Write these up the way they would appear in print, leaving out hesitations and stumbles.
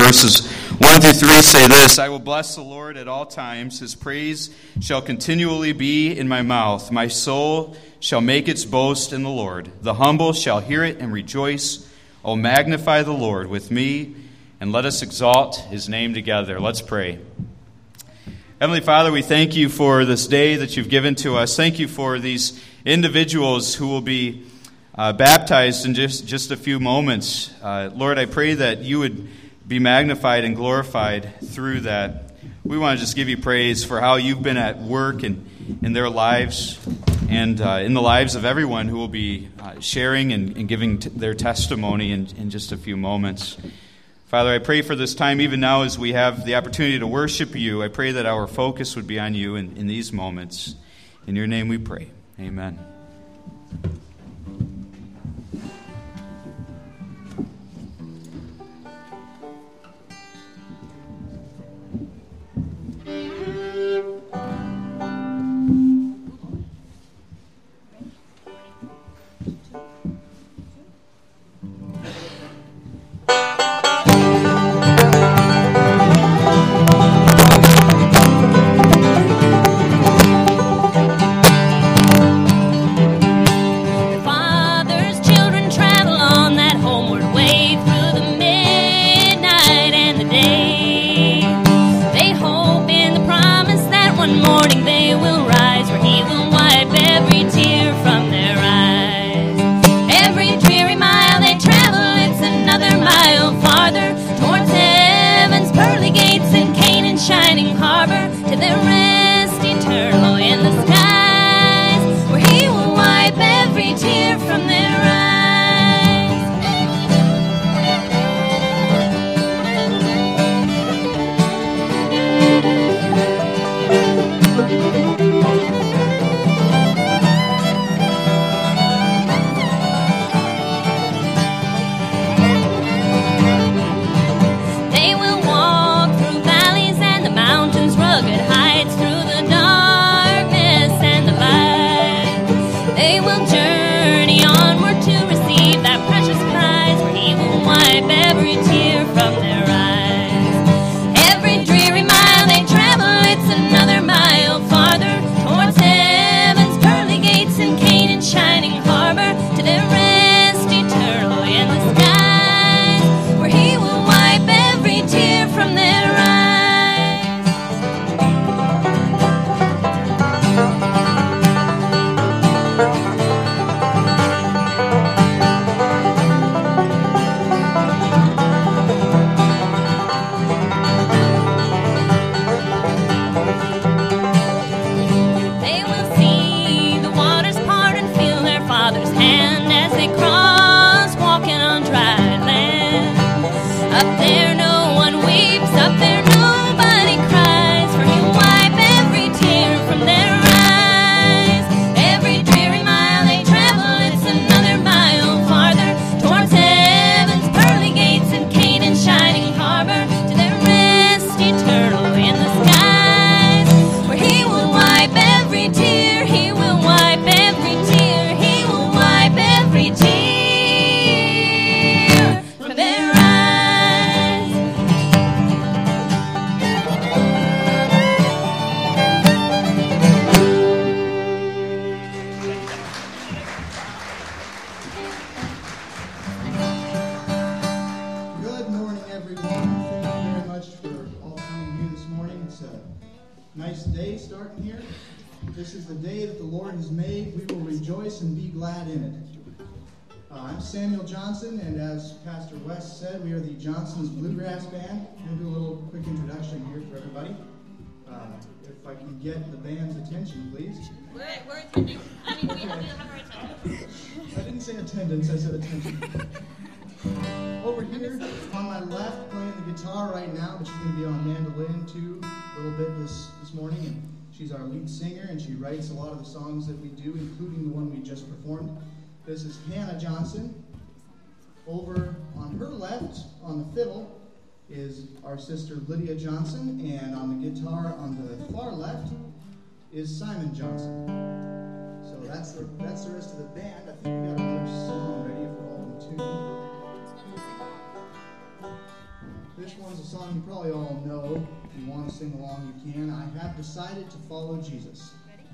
verses 1 through 3 say this: I will bless the Lord at all times. His praise shall continually be in my mouth. My soul shall make its boast in the Lord. The humble shall hear it and rejoice. O magnify the Lord with me, and let us exalt his name together. Let's pray. Heavenly Father, we thank you for this day that you've given to us. Thank you for these individuals who will be baptized in just a few moments. Lord, I pray that you would be magnified and glorified through that. We want to just give you praise for how you've been at work in their lives and in the lives of everyone who will be sharing and giving their testimony in just a few moments. Father, I pray for this time, even now as we have the opportunity to worship you. I pray that our focus would be on you in these moments. In your name we pray. Amen. Samuel Johnson, and as Pastor West said, we are the Johnson's Bluegrass Band. I'm going to do a little quick introduction here for everybody. If I can get the band's attention, please. We're attending. I mean, we have our attendance. I didn't say attendance, I said attention. Over here, on my left, playing the guitar right now, but she's going to be on mandolin too a little bit this morning. And she's our lead singer, and she writes a lot of the songs that we do, including the one we just performed. This is Hannah Johnson. Over on her left, on the fiddle, is our sister Lydia Johnson, and on the guitar on the far left is Simon Johnson. So that's the rest of the band. I think we got another song ready if we're all in tune. This one's a song you probably all know. If you want to sing along, you can. I have decided to follow Jesus.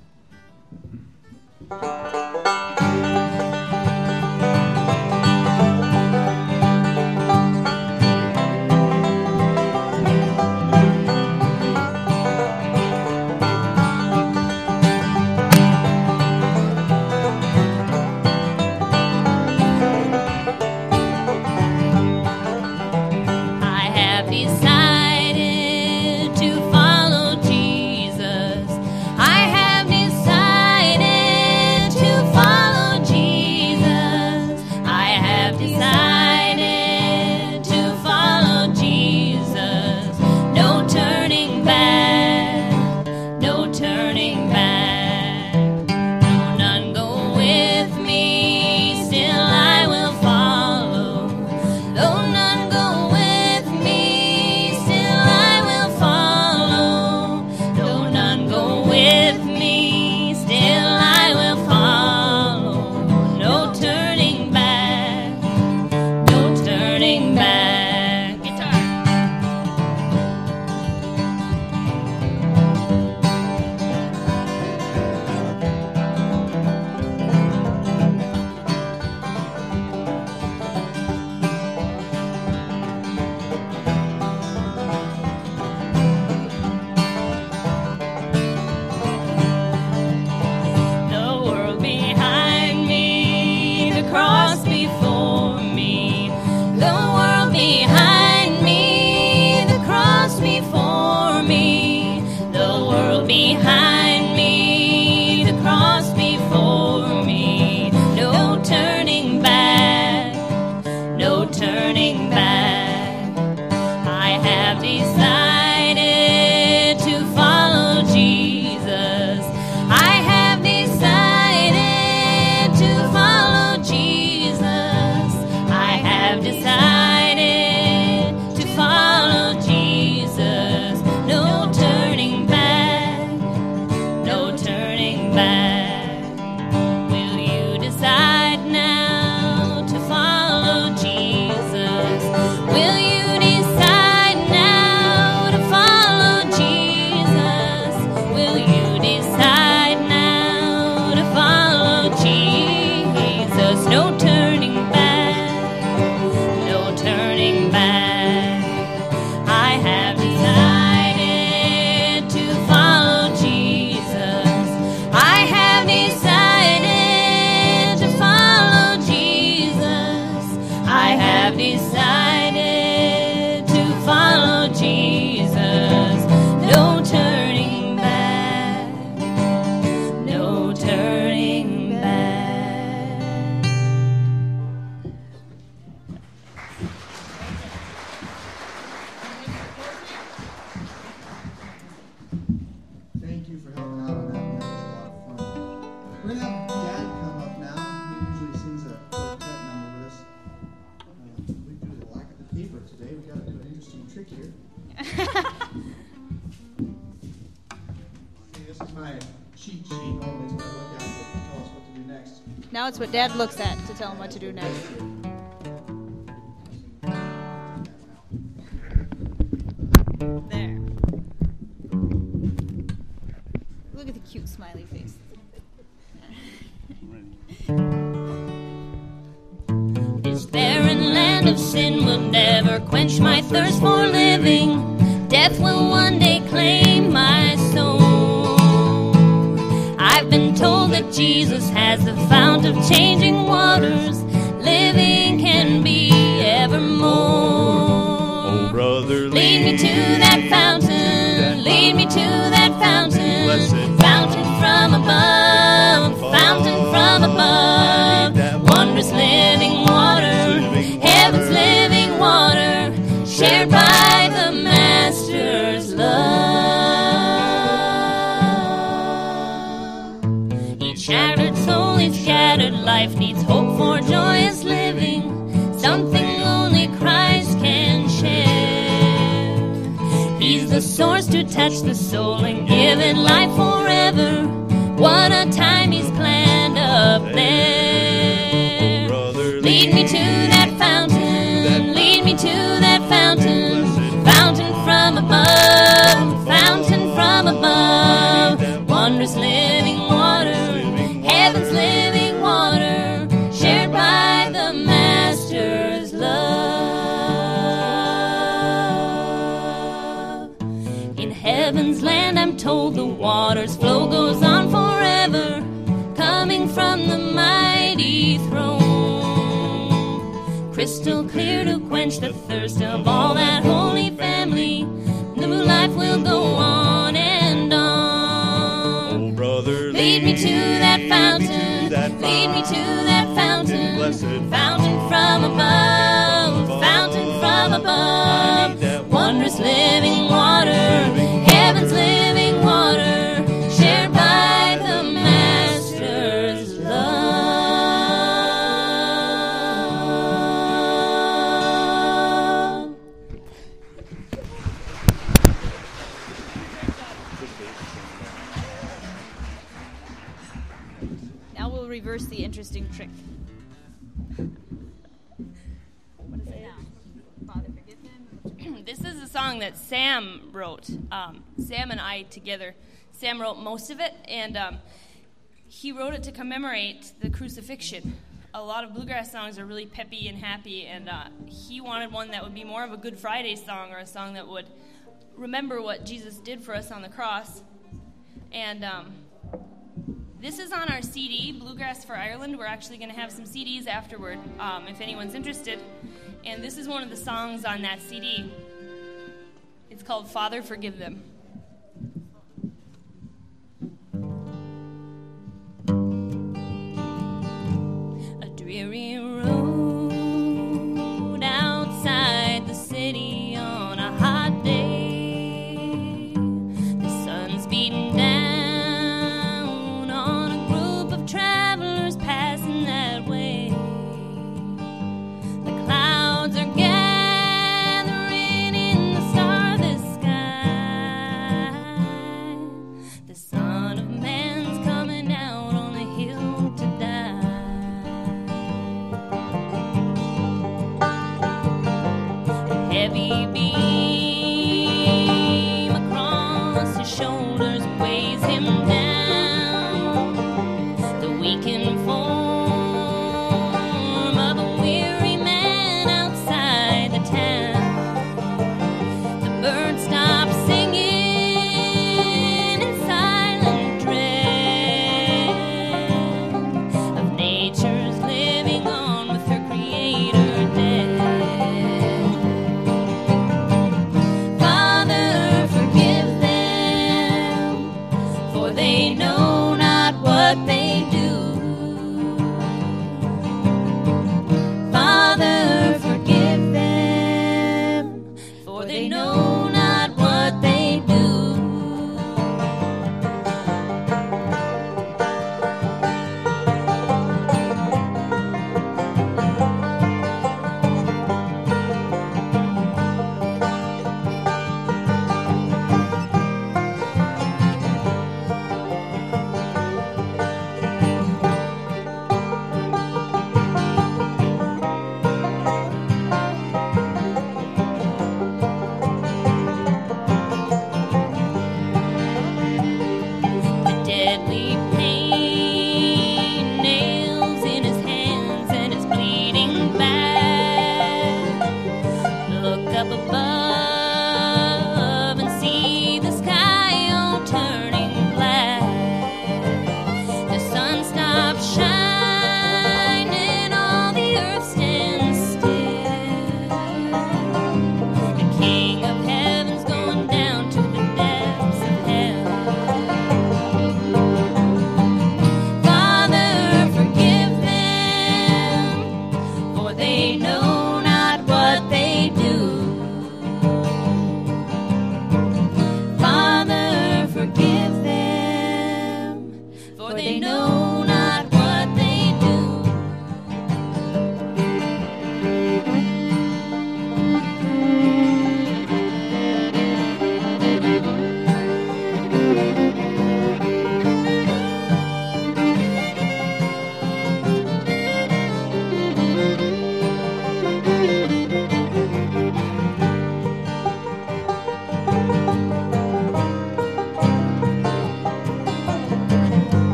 Now it's what Dad looks at to tell him what to do next. There. Look at the cute smiley face. This barren land of sin will never quench my thirst for living. Death will one day claim my soul. I've been told that Jesus has the fount of changing waters. Living can be evermore. Oh, brother, lead me to that fountain. Lead me to that fountain. Fountain from above. Fountain from above. Wondrous living water. Heaven's living water. Shared by the Master's love. Shattered soul is scattered. Life needs hope for joyous living. Something only Christ can share. He's the source to touch the soul and give it life forever. What a time He's planned up there. Lead me to that fountain. Lead me to that fountain. heaven's land, I'm told the water's flow goes on forever, coming from the mighty throne. Crystal clear to quench the thirst of all that holy family. New life will go on and on. Oh, brother, Lead me to that fountain, lead me to that fountain, blessed fountain from above, fountain from above, wondrous living water, heaven's living water, shared by the Master's love. Now we'll reverse the interesting trick. What is it now? Father, forgive them. This is a song that Sam wrote. Sam and I together. Sam wrote most of it, and he wrote it to commemorate the crucifixion. A lot of bluegrass songs are really peppy and happy, and he wanted one that would be more of a Good Friday song, or a song that would remember what Jesus did for us on the cross. And this is on our CD, Bluegrass for Ireland. We're actually going to have some CDs afterward, if anyone's interested. And this is one of the songs on that CD. It's called Father, Forgive Them. A dreary road outside the city on a hot day. The sun's beating down on a group of travelers passing that way. The clouds are gathering in the starless sky. The Son of Man's coming out on the hill to die.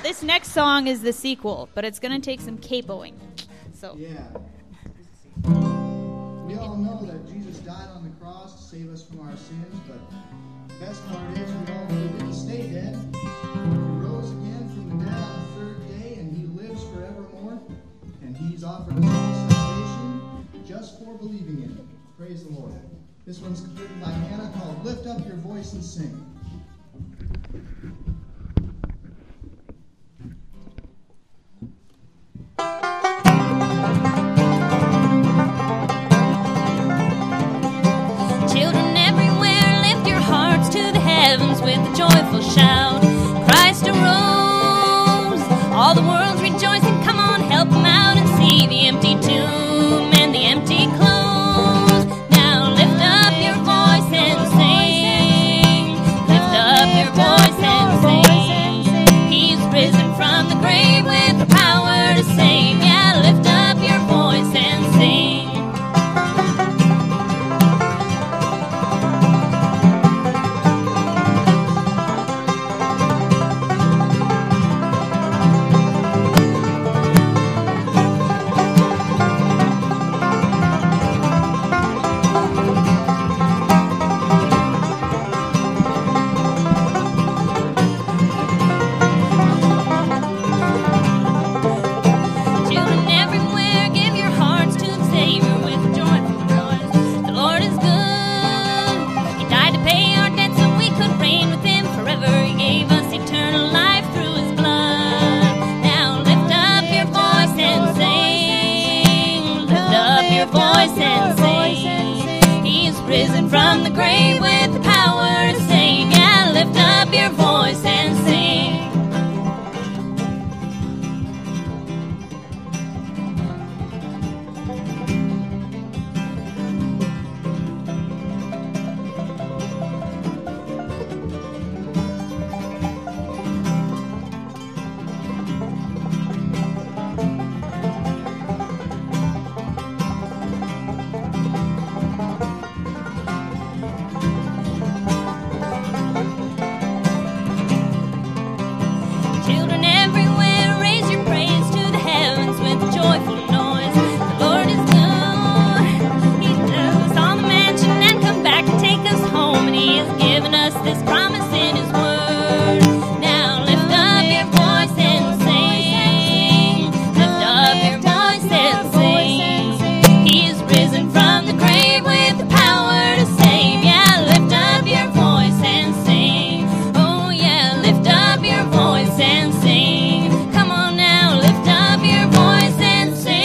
this next song is the sequel, but it's going to take some capoing. So. Yeah. We all know that Jesus died on the cross to save us from our sins, but the best part is we all know he didn't stay dead. He rose again from the dead on the third day, and he lives forevermore. And he's offered us all salvation just for believing in him. Praise the Lord. This one's written by Hannah called Lift Up Your Voice and Sing. Children everywhere, lift your hearts to the heavens with a joyful shout. Christ arose, all the world's rejoicing. Come on, help them out and see the empty tomb and the empty clothes. Now lift up your voice and sing. Lift up your voice and sing. He's risen from the grave with the power to save. Yeah, lift up your voice and sing. Children everywhere, give your hearts to the Savior with a joyful noise. The Lord is good. He died to pay our debt so we could reign with him forever. He gave us eternal life through his blood. Now lift up your voice and sing. Lift up your voice and sing. He's risen from the grave with the power to save. Yeah, lift up your voice and sing. Children everywhere, raise your praise to the heavens with a joyful noise. The Lord is good. He took us on the mansion and come back to take us home. And he has given us this promise in his word. Now lift up your voice and sing. Lift up your voice and sing. He is risen from the grave with the power to save. Yeah, lift up your voice and sing. Oh yeah, lift up your voice and sing. Come on now, lift up your voice and sing.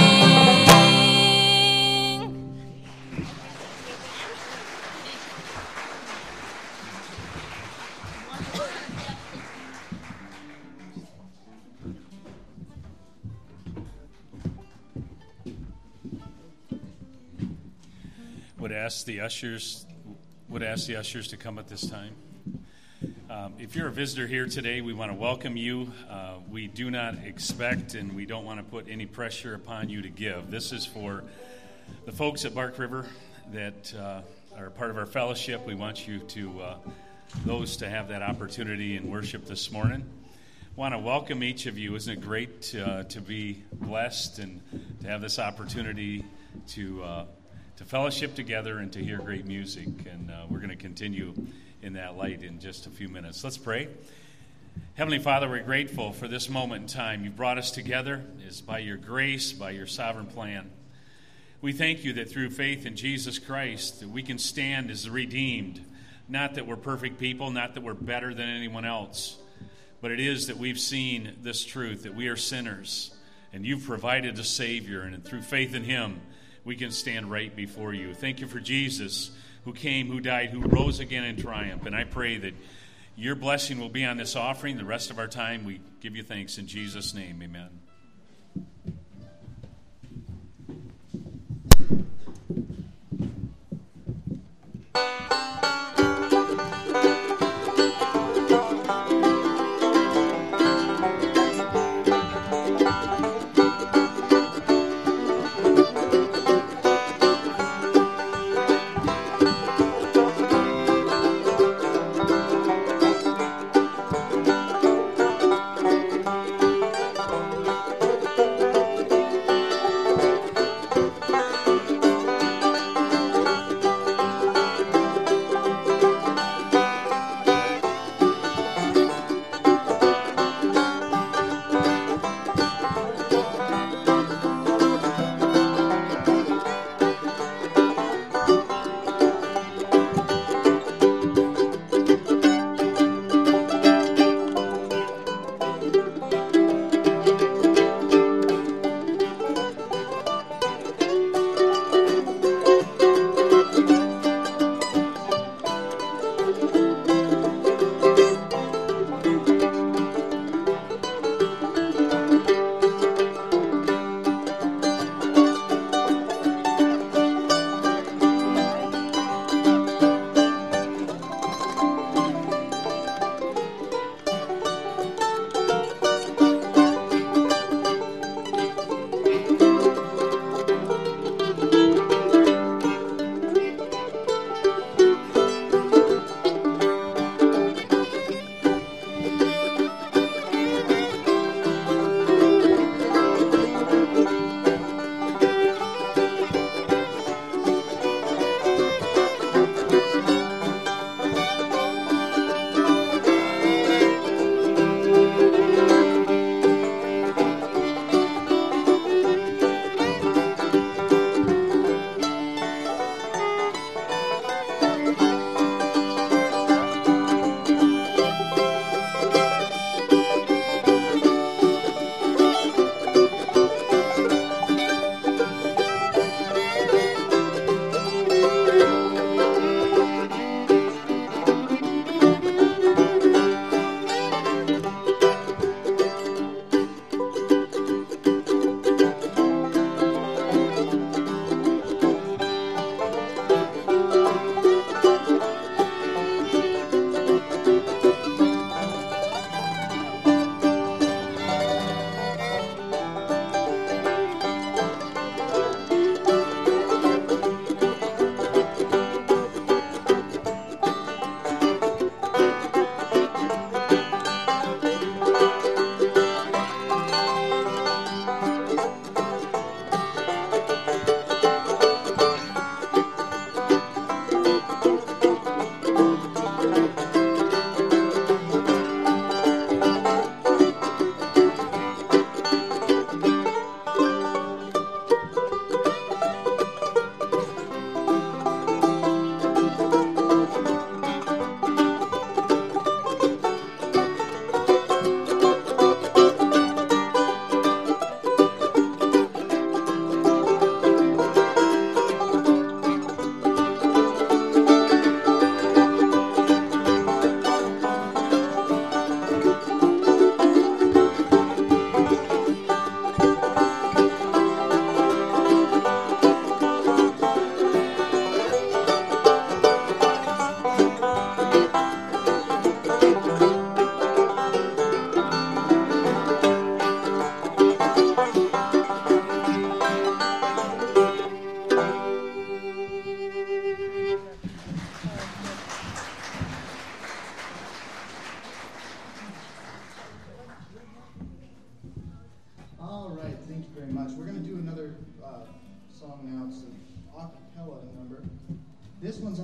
Would ask the ushers to come at this time. If you're a visitor here today, we want to welcome you. We do not expect and we don't want to put any pressure upon you to give. This is for the folks at Bark River that are part of our fellowship. We want you to those to have that opportunity in worship this morning. Want to welcome each of you. Isn't it great to be blessed and to have this opportunity to fellowship together and to hear great music? And we're going to continue in that light in just a few minutes. Let's pray. Heavenly Father, we're grateful for this moment in time. You brought us together. It's by your grace, by your sovereign plan. We thank you that through faith in Jesus Christ that we can stand as the redeemed. Not that we're perfect people, not that we're better than anyone else, but it is that we've seen this truth, that we are sinners, and you've provided a Savior, and through faith in him, we can stand right before you. Thank you for Jesus, who came, who died, who rose again in triumph. And I pray that your blessing will be on this offering. The rest of our time, we give you thanks in Jesus' name. Amen.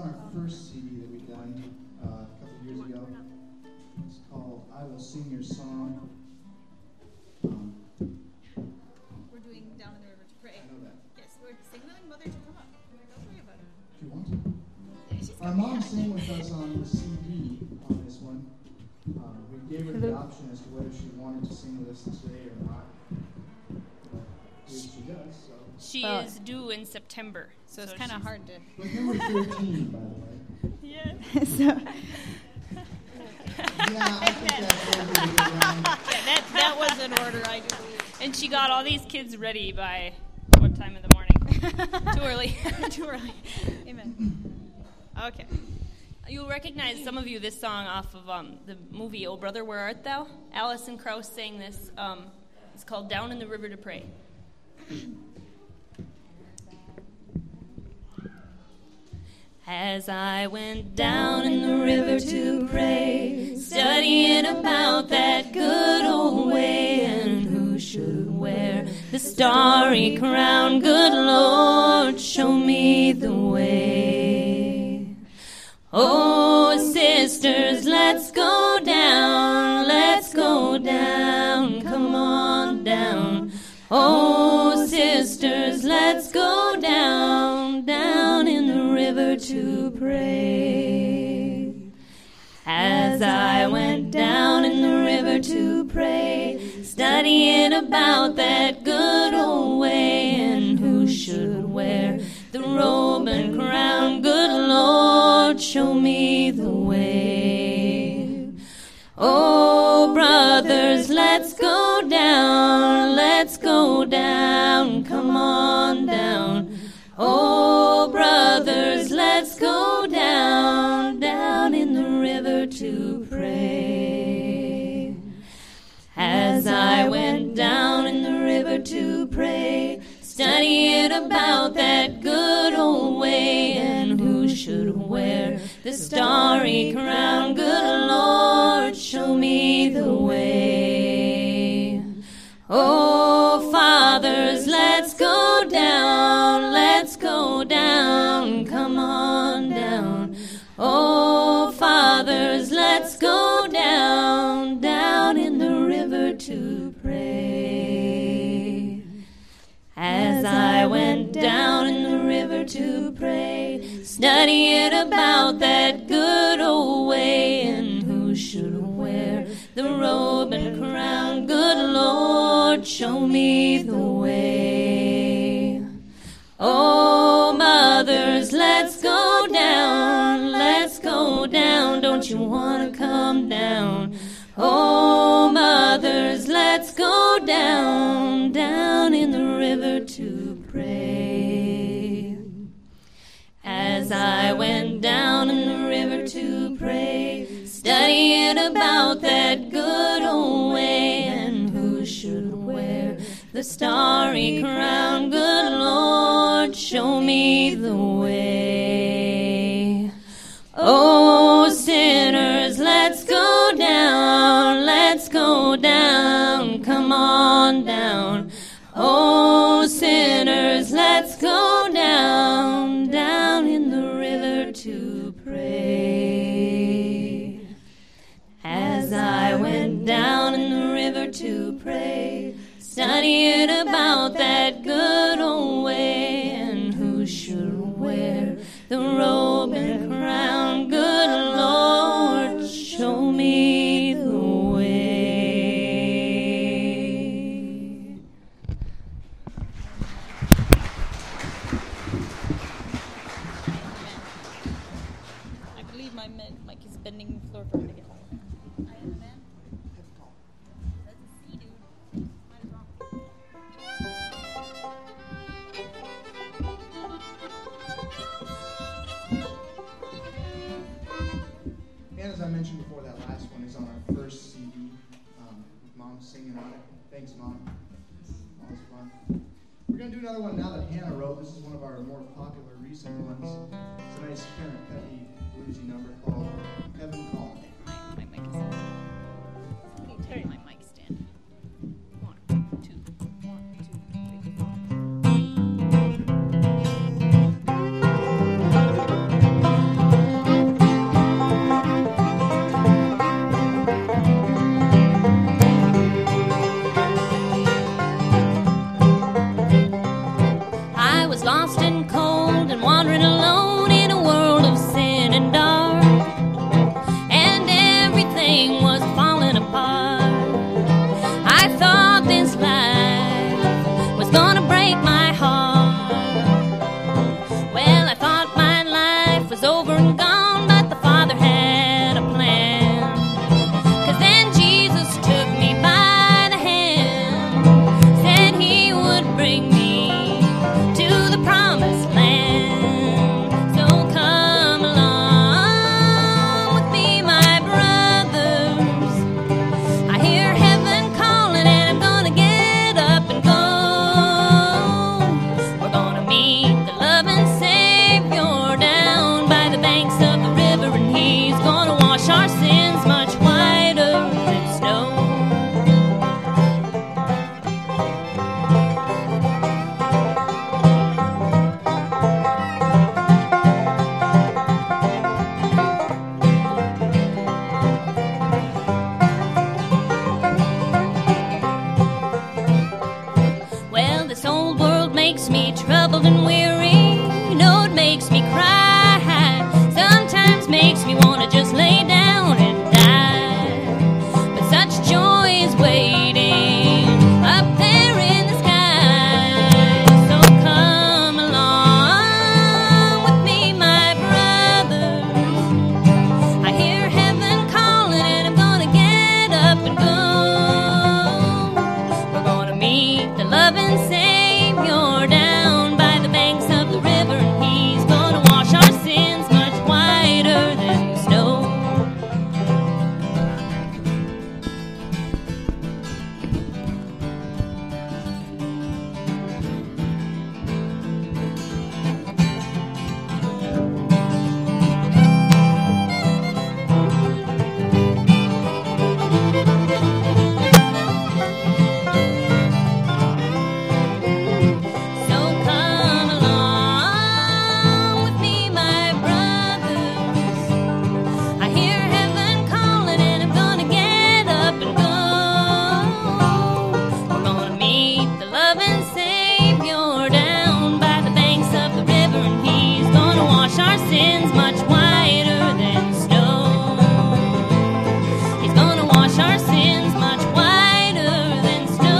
our first CD that we've done a couple of years ago. It's called I Will Sing Your Song. We're doing Down in the River to Pray. I know that. Yes, we're signaling Mother to come up. Don't worry about it. If you want to. Our mom sang with us on the CD on this one. We gave her the option as to whether she wanted to sing with us today or not. But she does, so. She is due in September. So it's kind of hard to. But number 13, by the way. Yeah. So, Yeah, I think that's over around. that was in order, I do believe. And she got all these kids ready by what time in the morning? Too early. Too early. Amen. Okay. You'll recognize, some of you, this song off of the movie Oh Brother, Where Art Thou? Alison Krauss sang this. It's called Down in the River to Pray. As I went down in the river to pray, studying about that good old way, and who should wear the starry crown, good Lord, show me the way. Oh, sisters, let's go down, come on down. Oh, sisters, let's go down in the river to pray. As I went down in the river to pray, studying about that good old way, and who should wear the robe and crown, good Lord, show me the way. Oh, brothers, let's go down, come on down. Oh, brothers, let's go down in the river to pray. As I went down in the river to pray, studying about that good old way, and who should wear the starry crown, good Lord, show me the way. Oh, fathers, let's go down, come on down. Oh, fathers, let's go down in the river to pray. As I went down in the river to pray, studying about that good old way, and who should wear the robe and crown, good Lord, show me the way. Oh, mothers, let's go down, don't you want to come down? Oh, mothers, let's go down in the river to pray. As I went down in the river to pray, studying about that good old way, and who should wear the starry crown, good Lord, show me the way. Oh, sinners, let's go down, come on down. Oh, sinners, let's go down in the river to pray. As I went down in the river to pray, studying about that good old way, and who should wear the robe and crown, good Lord, show me the way. I believe my mic is bending the floor for me to get. I am a man. That's a C, dude. Mine is wrong. And as I mentioned before, that last one is on our first CD, with Mom singing on it. Thanks, Mom. That was fun. We're going to do another one now that Hannah wrote. This is one of our more popular recent ones. It's a nice kind of peppy, bluesy number called Heaven Call. My mic is. Somebody turn my mic stand. 1, 2, 1, 2, 3, 4. just lay down and die. But such joy is waiting up there in the sky. So come along with me, my brothers. I hear heaven calling and I'm gonna get up and go. We're gonna meet the loving Savior down by the banks of the river, and He's gonna wash our sins much whiter than snow. So come along with me, my brothers. I hear heaven calling and I'm gonna get up and go. We're gonna meet the loving Savior down by the banks of the river, and He's gonna wash our sins much whiter than snow. He's gonna wash our sins much whiter than snow.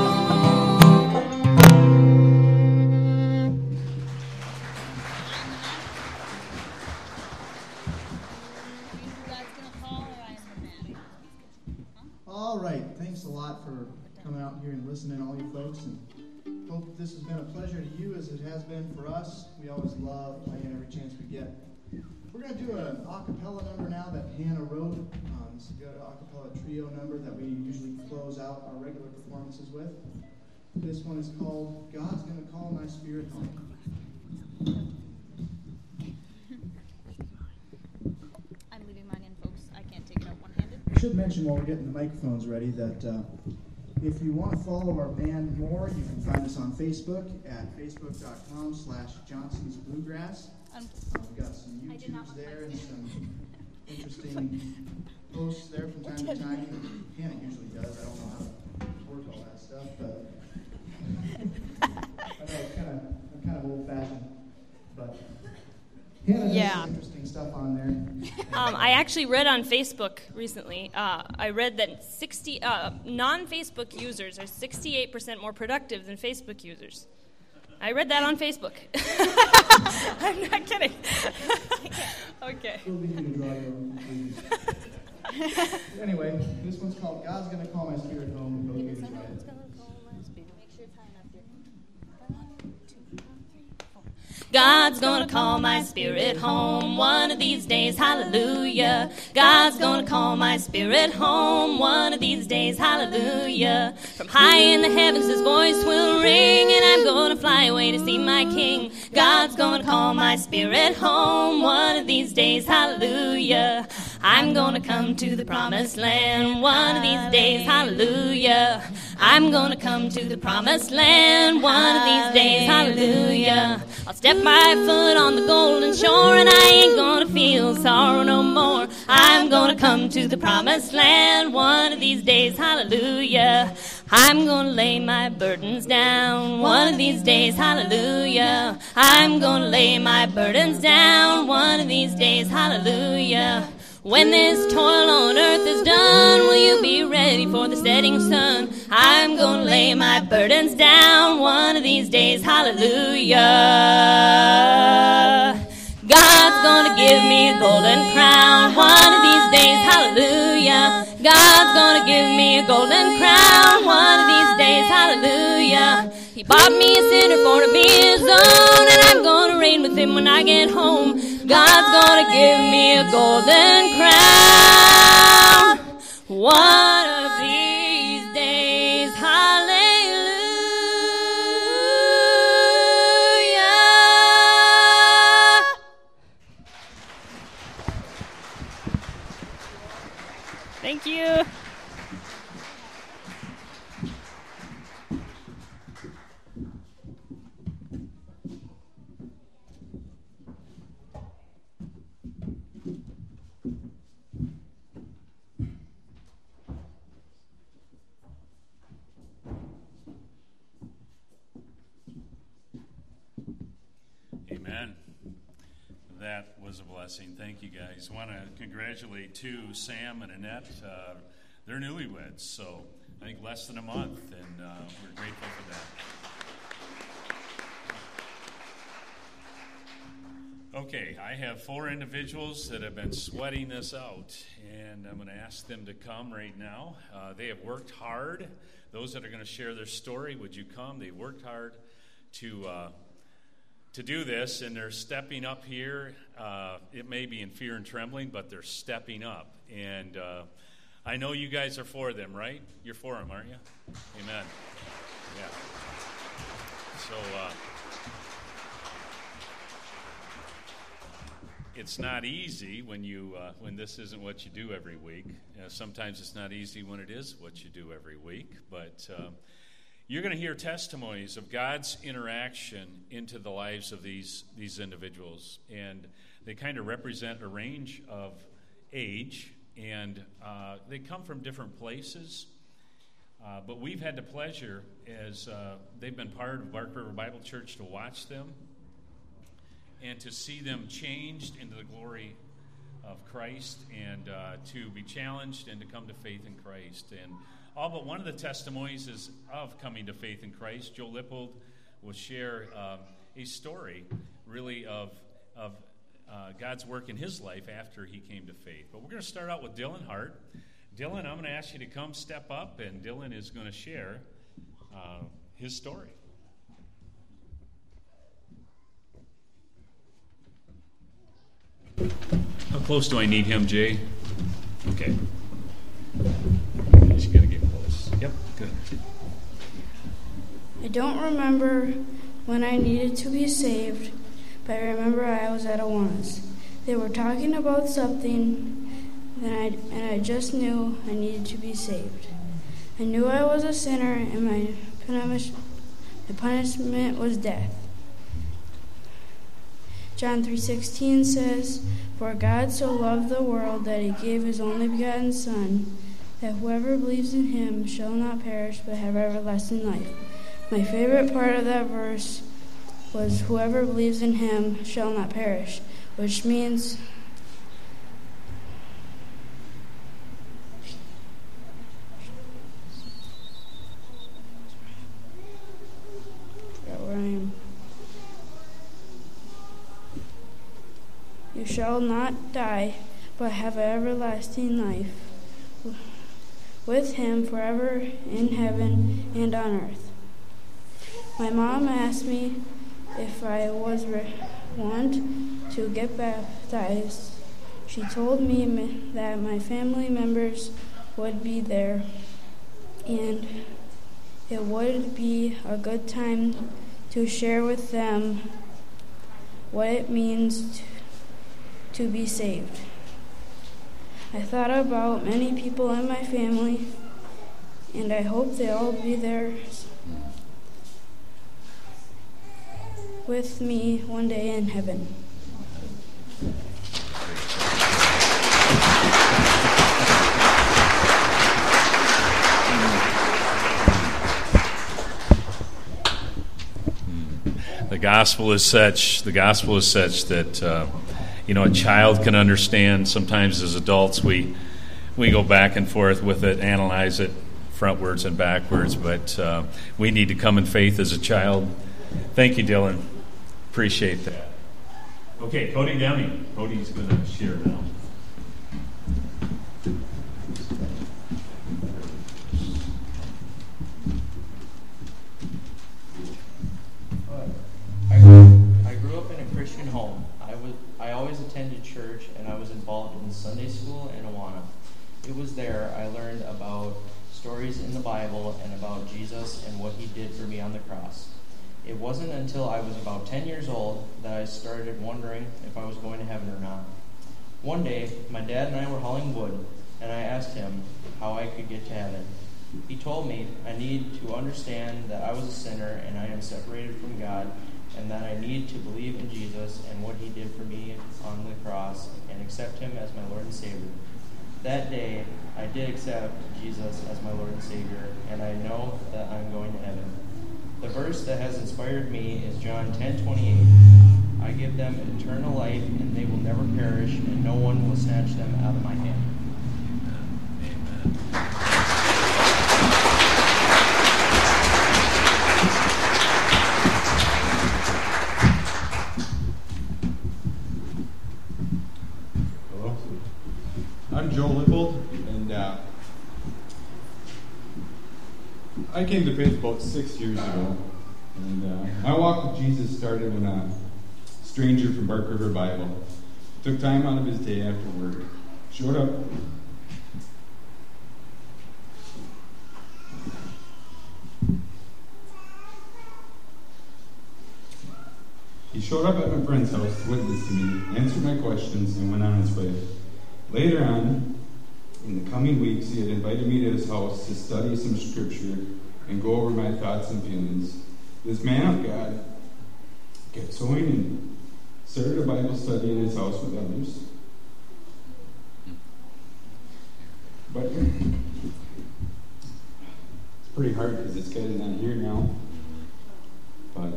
God's gonna call, or I am the man. All right, thanks a lot for coming out here and listening, all you folks, and hope this has been a pleasure to you as it has been for us. We always love playing every chance we get. We're going to do an a cappella number now that Hannah wrote. It's a good a cappella trio number that we usually close out our regular performances with. This one is called God's Gonna Call My Spirit Home. I'm leaving mine in, folks. I can't take it out one-handed. I should mention while we're getting the microphones ready that if you want to follow our band more, you can find us on Facebook at facebook.com/Johnson's Bluegrass. We've got some I did not YouTubes put there my and some interesting posts there from time to time. Hannah usually does. I don't know how to work all that stuff, but I know it's I'm kind of old-fashioned, but Hannah does Yeah. some interesting stuff on there. I actually read on Facebook recently, I read that non-Facebook users are 68% more productive than Facebook users. I read that on Facebook. I'm not kidding. Okay. We'll leave you to draw your own conclusions. Anyway, this one's called God's Gonna Call My Spirit Home. And both of you try it. Make sure it's high enough here. God's gonna call my spirit home one of these days, hallelujah. God's gonna call my spirit home one of these days, hallelujah. From high in the heavens His voice will ring, and I'm gonna fly away to see my King. God's gonna call my spirit home one of these days, hallelujah. I'm gonna come to the promised land one of these days, hallelujah. I'm gonna come to the promised land one of these days, hallelujah. I'll step my foot on the golden shore, and I ain't gonna feel sorrow no more. I'm gonna come to the promised land one of these days, hallelujah. I'm gonna lay my burdens down one of these days, hallelujah. I'm gonna lay my burdens down one of these days, hallelujah. When this toil on earth is done, will you be ready for the setting sun? I'm gonna lay my burdens down one of these days, hallelujah. God's gonna give me a golden crown one of these days, hallelujah. God's gonna give me a golden crown one of these days, hallelujah. He bought me a sinner for to be His own, and I'm gonna reign with Him when I get home. God's gonna give me a golden crown one of these days, hallelujah. Thank you. Amen. That was a blessing. blessing. Thank you, guys. I want to congratulate, too, Sam and Annette. They're newlyweds, so I think less than a month, and we're grateful for that. Okay, I have 4 individuals that have been sweating this out, and I'm going to ask them to come right now. They have worked hard. Those that are going to share their story, would you come? They worked hard to do this, and they're stepping up here. It may be in fear and trembling, but they're stepping up. And I know you guys are for them, right? You're for them, aren't you? Amen. Yeah. So it's not easy when this isn't what you do every week. Sometimes it's not easy when it is what you do every week, but you're going to hear testimonies of God's interaction into the lives of these individuals, and they kind of represent a range of age, and they come from different places, but we've had the pleasure, as they've been part of Bark River Bible Church, to watch them and to see them changed into the glory of Christ, and to be challenged and to come to faith in Christ. And all but one of the testimonies is of coming to faith in Christ. Joe Lippold will share a story, really, of God's work in his life after he came to faith. But we're going to start out with Dylan Hart. Dylan, I'm going to ask you to come step up, and Dylan is going to share his story. How close do I need him, Jay? Okay. He's going to get close. Yep, good. I don't remember when I needed to be saved, but I remember I was at Awanas. They were talking about something, and I just knew I needed to be saved. I knew I was a sinner, and my punishment was death. John 3:16 says, "For God so loved the world that he gave his only begotten Son, that whoever believes in him shall not perish but have everlasting life." My favorite part of that verse was, "Whoever believes in him shall not perish," which means you shall not die, but have everlasting life with him forever in heaven and on earth. My mom asked me if I was want to get baptized. She told me that my family members would be there, and it would be a good time to share with them what it means to be saved. I thought about many people in my family, and I hope they'll all be there with me one day in heaven. The gospel is such that a child can understand. Sometimes as adults we go back and forth with it, analyze it frontwards and backwards, but we need to come in faith as a child. Thank you, Dylan. Appreciate that. Okay, Cody Downing. Cody's going to share now. I grew up in a Christian home. I always attended church, and I was involved in Sunday school in Awana. It was there I learned about stories in the Bible and about Jesus and what he did for me on the cross. It wasn't until I was about 10 years old that I started wondering if I was going to heaven or not. One day, my dad and I were hauling wood, and I asked him how I could get to heaven. He told me I need to understand that I was a sinner and I am separated from God, and that I need to believe in Jesus and what he did for me on the cross and accept him as my Lord and Savior. That day, I did accept Jesus as my Lord and Savior, and I know that I'm going to heaven. The verse that has inspired me is John 10:28. I give them eternal life, and they will never perish, and no one will snatch them out of my hand. Amen. Hello. I'm Joe Lippold, and I came to faith about 6 years ago. And my walk with Jesus started when a stranger from Bark River Bible took time out of his day after work, showed up. He showed up at my friend's house to witness to me, answered my questions, and went on his way. Later on, in the coming weeks, he had invited me to his house to study some scripture and go over my thoughts and feelings. This man of God kept sewing and started a Bible study in his house with others. But it's pretty hard because this guy's not here now. But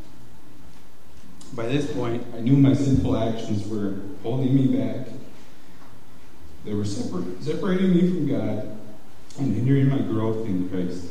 by this point, I knew my sinful actions were holding me back. They were separating me from God and hindering my growth in Christ.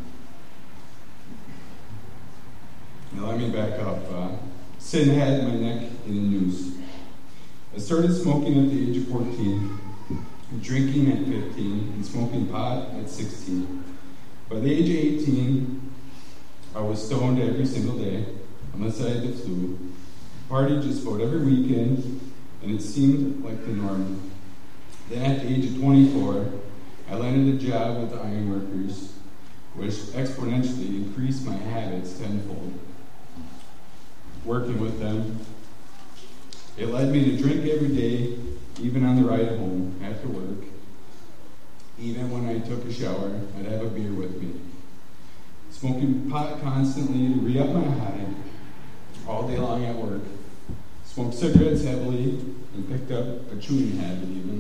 Now let me back up. Sin had my neck in a noose. I started smoking at the age of 14, drinking at 15, and smoking pot at 16. By the age of 18, I was stoned every single day, unless I had the flu. Partied just about every weekend, and it seemed like the norm. Then at the age of 24, I landed a job with the ironworkers, which exponentially increased my habits tenfold. Working with them, it led me to drink every day, even on the ride home after work. Even when I took a shower, I'd have a beer with me. Smoking pot constantly to re-up my high all day long at work. Smoked cigarettes heavily and picked up a chewing habit even.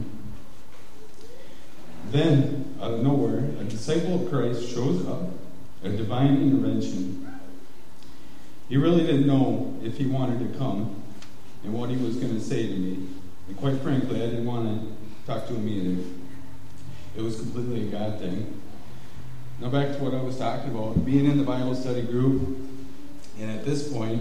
Then, out of nowhere, a disciple of Christ shows up, a divine intervention. He really didn't know if he wanted to come and what he was going to say to me. And quite frankly, I didn't want to talk to him either. It was completely a God thing. Now back to what I was talking about, being in the Bible study group. And at this point,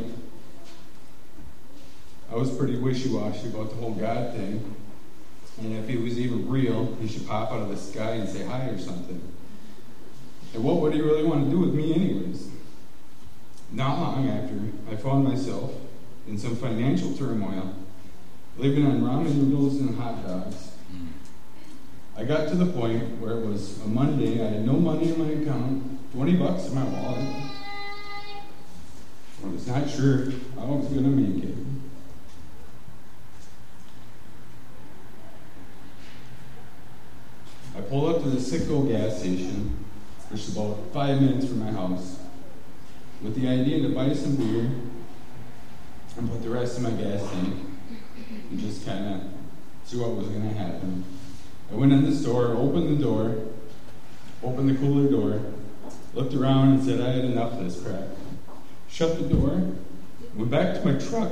I was pretty wishy-washy about the whole God thing. And if he was even real, he should pop out of the sky and say hi or something. And what would he really want to do with me anyways? Not long after, I found myself in some financial turmoil, living on ramen noodles and hot dogs. I got to the point where it was a Monday, I had no money in my account, $20 in my wallet. I was not sure how I was going to make it. I pulled up to the Citgo gas station, which is about 5 minutes from my house, with the idea to buy some beer and put the rest in my gas tank and just kind of see what was going to happen. I went in the store, opened the cooler door, looked around and said I had enough of this crap. Shut the door, went back to my truck.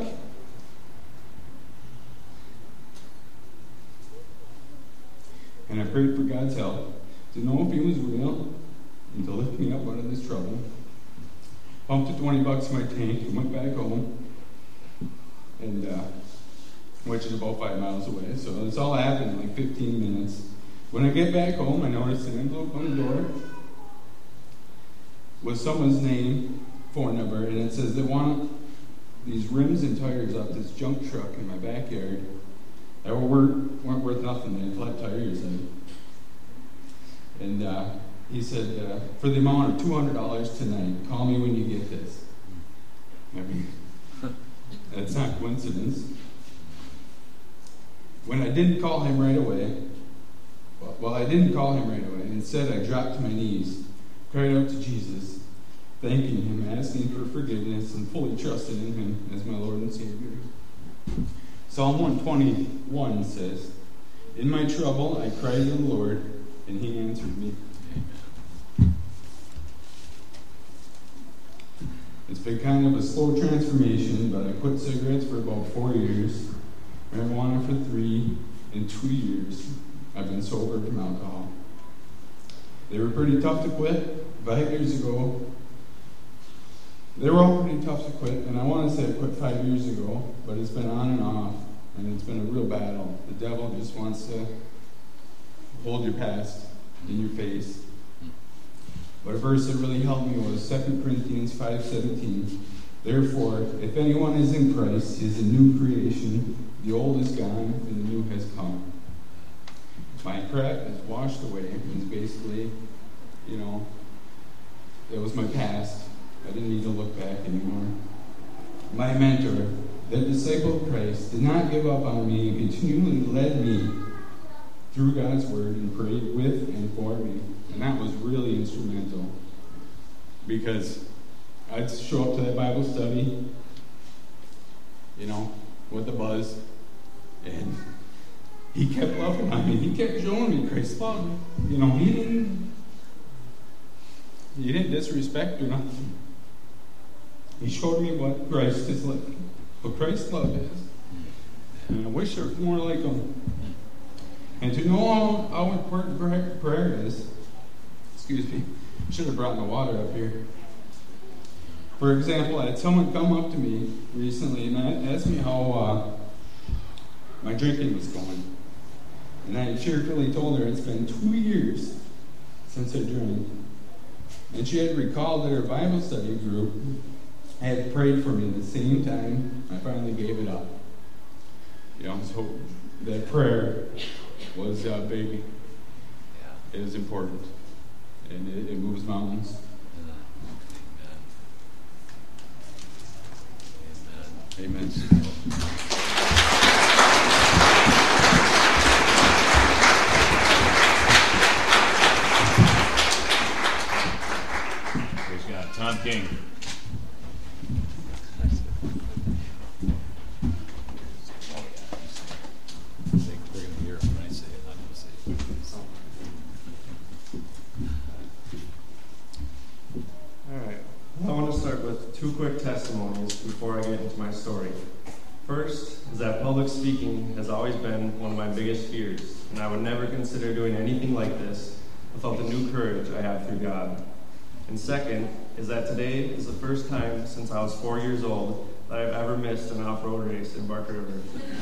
And I prayed for God's help to know if he was real and to lift me up out of this trouble. Pumped the $20 in my tank and went back home, and which is about 5 miles away. So this all happened in like 15 minutes. When I get back home, I noticed an envelope on the door with someone's name, phone number, and it says they want these rims and tires off this junk truck in my backyard that weren't worth nothing. They had flat tires in it. And he said, for the amount of $200 tonight, call me when you get this. I mean, that's not coincidence. When I didn't call him right away, instead I dropped to my knees, cried out to Jesus, thanking him, asking for forgiveness, and fully trusting in him as my Lord and Savior. Psalm 121 says, in my trouble I cried to the Lord, and he answered me. It's been kind of a slow transformation, but I quit cigarettes for about 4 years, marijuana for 3, and 2 years I've been sober from alcohol. They were pretty tough to quit 5 years ago. They were all pretty tough to quit, and I want to say I quit 5 years ago, but it's been on and off, and it's been a real battle. The devil just wants to hold your past in your face. But a verse that really helped me was 2 Corinthians 5:17. Therefore, if anyone is in Christ, he is a new creation. The old is gone, and the new has come. My crap is washed away. It's basically, that was my past. I didn't need to look back anymore. My mentor, the disciple of Christ, did not give up on me and continually led me through God's Word and prayed with and for me. And that was really instrumental, because I'd show up to that Bible study, with a buzz, and he kept loving on me. He kept showing me Christ's love. He didn't disrespect or nothing. He showed me what Christ is like, what Christ's love is. And I wish there was more like him. And to know how important prayer is, excuse me, I should have brought my water up here. For example, I had someone come up to me recently and asked me how my drinking was going. And I cheerfully told her it's been 2 years since I drank. And she had recalled that her Bible study group had prayed for me at the same time I finally gave it up. So that prayer was big. It was important. And it moves mountains. Amen. Praise God. Tom King. Two quick testimonies before I get into my story. First is that public speaking has always been one of my biggest fears, and I would never consider doing anything like this without the new courage I have through God. And second is that today is the first time since I was 4 years old that I've ever missed an off-road race in Barker River.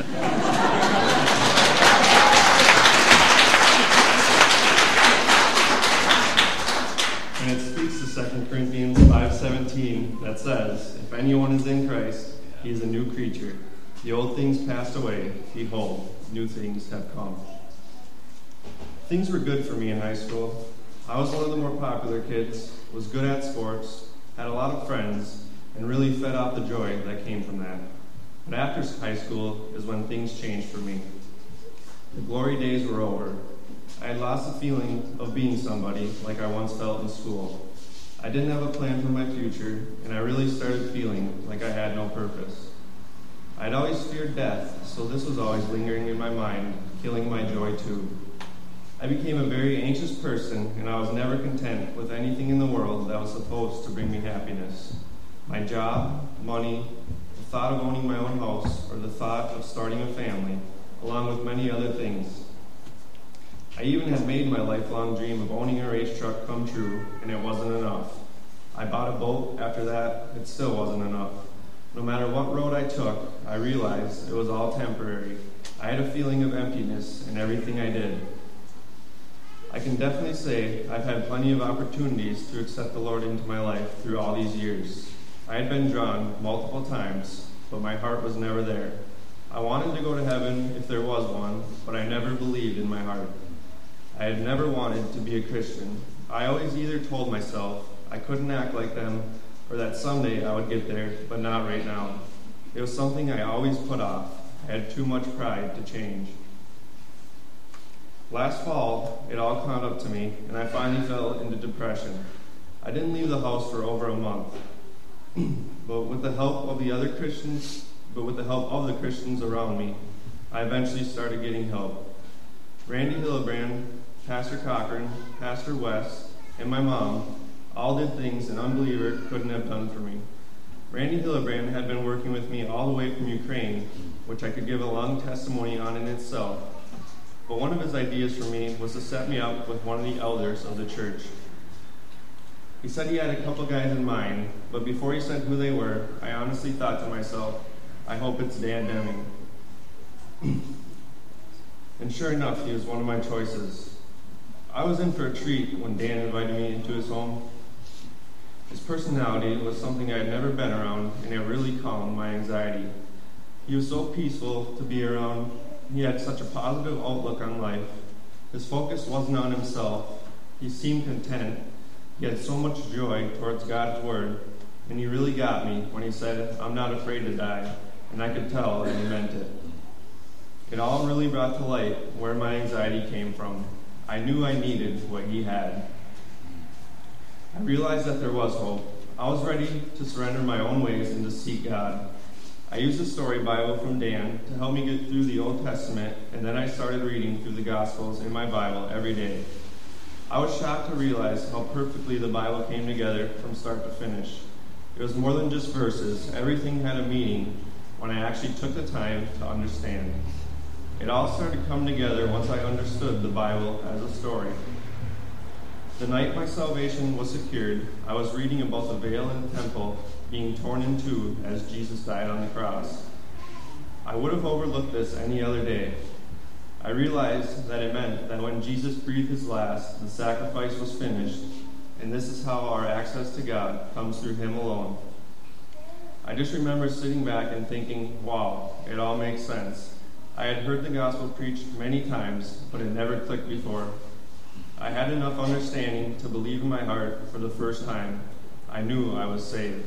And it speaks to 2 Corinthians 5:17 that says, if anyone is in Christ, he is a new creature. The old things passed away. Behold, new things have come. Things were good for me in high school. I was one of the more popular kids, was good at sports, had a lot of friends, and really fed off the joy that came from that. But after high school is when things changed for me. The glory days were over. I had lost the feeling of being somebody like I once felt in school. I didn't have a plan for my future, and I really started feeling like I had no purpose. I'd always feared death, so this was always lingering in my mind, killing my joy too. I became a very anxious person, and I was never content with anything in the world that was supposed to bring me happiness. My job, money, the thought of owning my own house, or the thought of starting a family, along with many other things. I even had made my lifelong dream of owning a race truck come true, and it wasn't enough. I bought a boat after that, it still wasn't enough. No matter what road I took, I realized it was all temporary. I had a feeling of emptiness in everything I did. I can definitely say I've had plenty of opportunities to accept the Lord into my life through all these years. I had been drawn multiple times, but my heart was never there. I wanted to go to heaven if there was one, but I never believed in my heart. I had never wanted to be a Christian. I always either told myself I couldn't act like them, or that someday I would get there, but not right now. It was something I always put off. I had too much pride to change. Last fall, it all caught up to me, and I finally fell into depression. I didn't leave the house for over a month, but with the help of the Christians around me, I eventually started getting help. Randy Hillebrand, Pastor Cochran, Pastor West, and my mom all did things an unbeliever couldn't have done for me. Randy Hillebrand had been working with me all the way from Ukraine, which I could give a long testimony on in itself. But one of his ideas for me was to set me up with one of the elders of the church. He said he had a couple guys in mind, but before he said who they were, I honestly thought to myself, I hope it's Dan Deming. And sure enough, he was one of my choices. I was in for a treat when Dan invited me into his home. His personality was something I had never been around, and it really calmed my anxiety. He was so peaceful to be around. He had such a positive outlook on life. His focus wasn't on himself. He seemed content. He had so much joy towards God's word, and he really got me when he said, I'm not afraid to die, and I could tell that he meant it. It all really brought to light where my anxiety came from. I knew I needed what he had. I realized that there was hope. I was ready to surrender my own ways and to seek God. I used the story Bible from Dan to help me get through the Old Testament, and then I started reading through the Gospels in my Bible every day. I was shocked to realize how perfectly the Bible came together from start to finish. It was more than just verses. Everything had a meaning when I actually took the time to understand. It all started to come together once I understood the Bible as a story. The night my salvation was secured, I was reading about the veil in the temple being torn in two as Jesus died on the cross. I would have overlooked this any other day. I realized that it meant that when Jesus breathed his last, the sacrifice was finished, and this is how our access to God comes through him alone. I just remember sitting back and thinking, wow, it all makes sense. I had heard the gospel preached many times, but it never clicked before. I had enough understanding to believe in my heart for the first time. I knew I was saved.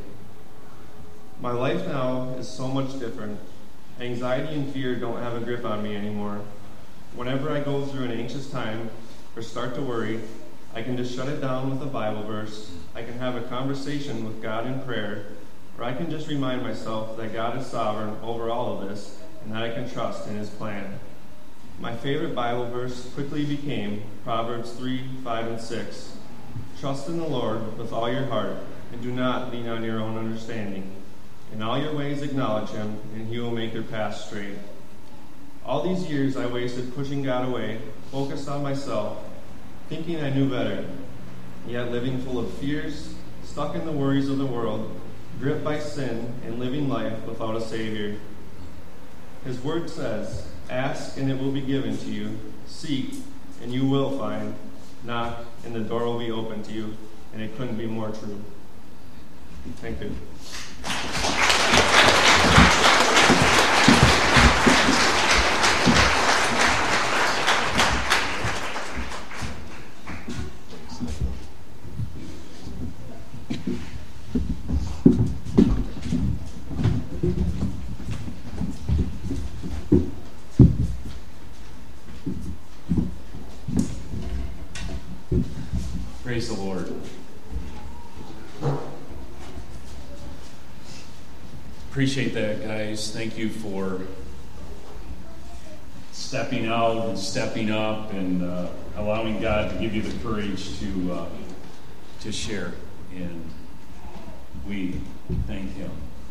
My life now is so much different. Anxiety and fear don't have a grip on me anymore. Whenever I go through an anxious time or start to worry, I can just shut it down with a Bible verse. I can have a conversation with God in prayer, or I can just remind myself that God is sovereign over all of this and that I can trust in his plan. My favorite Bible verse quickly became Proverbs 3, 5, and 6. Trust in the Lord with all your heart, and do not lean on your own understanding. In all your ways acknowledge him, and he will make your path straight. All these years I wasted pushing God away, focused on myself, thinking I knew better, yet living full of fears, stuck in the worries of the world, gripped by sin, and living life without a Savior. His word says, ask and it will be given to you. Seek and you will find. Knock and the door will be open to you. And it couldn't be more true. Thank you. Praise the Lord. Appreciate that, guys. Thank you for stepping out and stepping up and allowing God to give you the courage to share. And we thank him.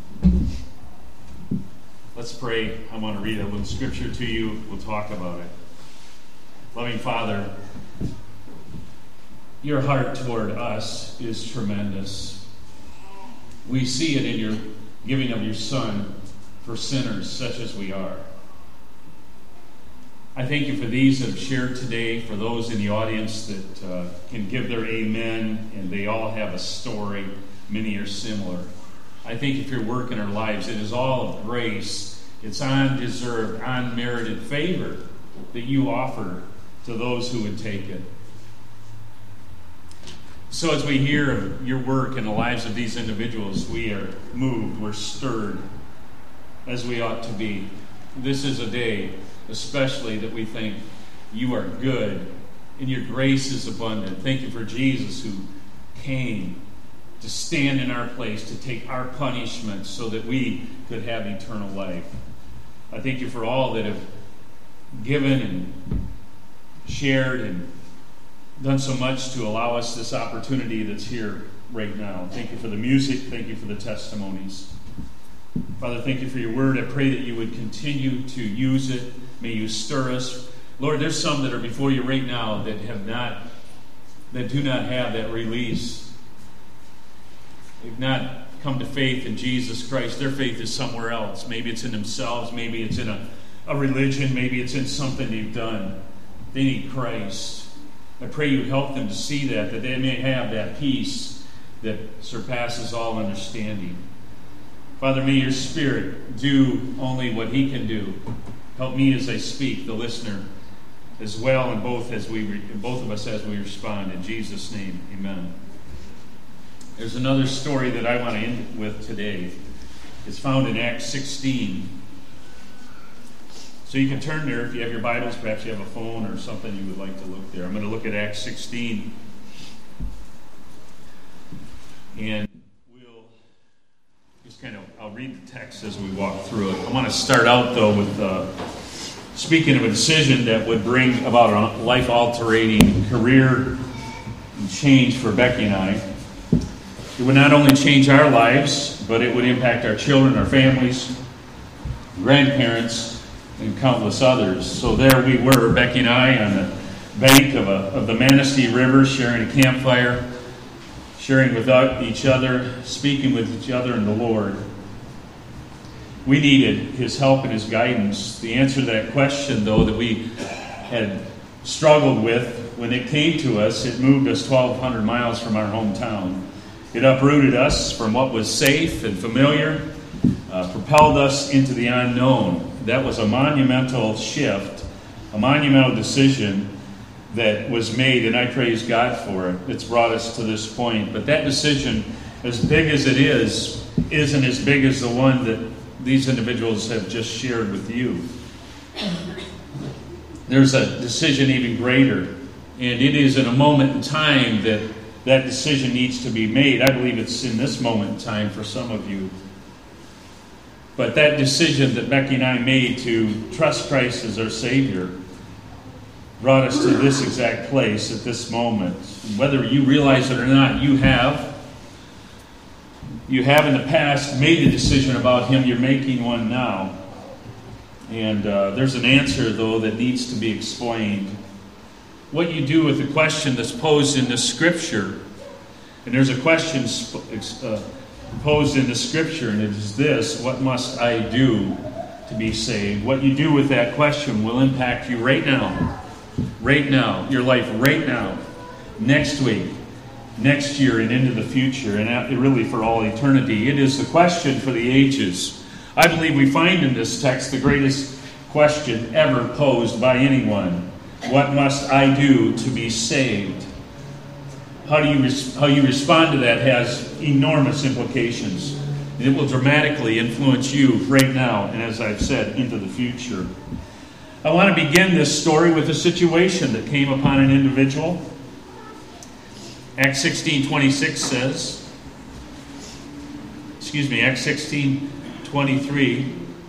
Let's pray. I want to read a little scripture to you. We'll talk about it. Loving Father, your heart toward us is tremendous. We see it in your giving of your Son for sinners such as we are. I thank you for these that have shared today, for those in the audience that can give their amen, and they all have a story. Many are similar. I thank you for your work in our lives. It is all of grace. It's undeserved, unmerited favor that you offer to those who would take it. So as we hear of your work in the lives of these individuals, we are moved, we're stirred, as we ought to be. This is a day, especially, that we think you are good and your grace is abundant. Thank you for Jesus, who came to stand in our place, to take our punishment so that we could have eternal life. I thank you for all that have given and shared and done so much to allow us this opportunity that's here right now. Thank you for the music. Thank you for the testimonies. Father, thank you for your word. I pray that you would continue to use it. May you stir us. Lord, there's some that are before you right now that do not have that release. They've not come to faith in Jesus Christ. Their faith is somewhere else. Maybe it's in themselves. Maybe it's in a religion. Maybe it's in something they've done. They need Christ. I pray you help them to see that they may have that peace that surpasses all understanding. Father, may your Spirit do only what he can do. Help me as I speak, the listener, as well, and both of us as we respond. In Jesus' name, amen. There's another story that I want to end with today. It's found in Acts 16. So you can turn there if you have your Bibles. Perhaps you have a phone or something you would like to look there. I'm going to look at Acts 16. And I'll read the text as we walk through it. I want to start out, though, with speaking of a decision that would bring about a life-altering career change for Becky and I. It would not only change our lives, but it would impact our children, our families, grandparents, and countless others. So there we were, Becky and I, on the bank of the Manistee River, sharing a campfire, sharing with each other, speaking with each other in the Lord. We needed his help and his guidance. The answer to that question, though, that we had struggled with, when it came to us, it moved us 1,200 miles from our hometown. It uprooted us from what was safe and familiar, propelled us into the unknown. That was a monumental shift, a monumental decision that was made, and I praise God for it. It's brought us to this point. But that decision, as big as it is, isn't as big as the one that these individuals have just shared with you. There's a decision even greater, and it is in a moment in time that decision needs to be made. I believe it's in this moment in time for some of you. But that decision that Becky and I made to trust Christ as our Savior brought us to this exact place at this moment. Whether you realize it or not, you have in the past made a decision about him. You're making one now. And there's an answer, though, that needs to be explained. What you do with the question that's posed in the Scripture, and there's a question posed in the Scripture, and it is this: what must I do to be saved? What you do with that question will impact you right now. Right now, your life right now, next week, next year, and into the future, and really for all eternity. It is the question for the ages. I believe we find in this text the greatest question ever posed by anyone. What must I do to be saved? How you respond to that has enormous implications. It will dramatically influence you right now, and as I've said, into the future. I want to begin this story with a situation that came upon an individual. Acts 16:26 says, Acts 16:23,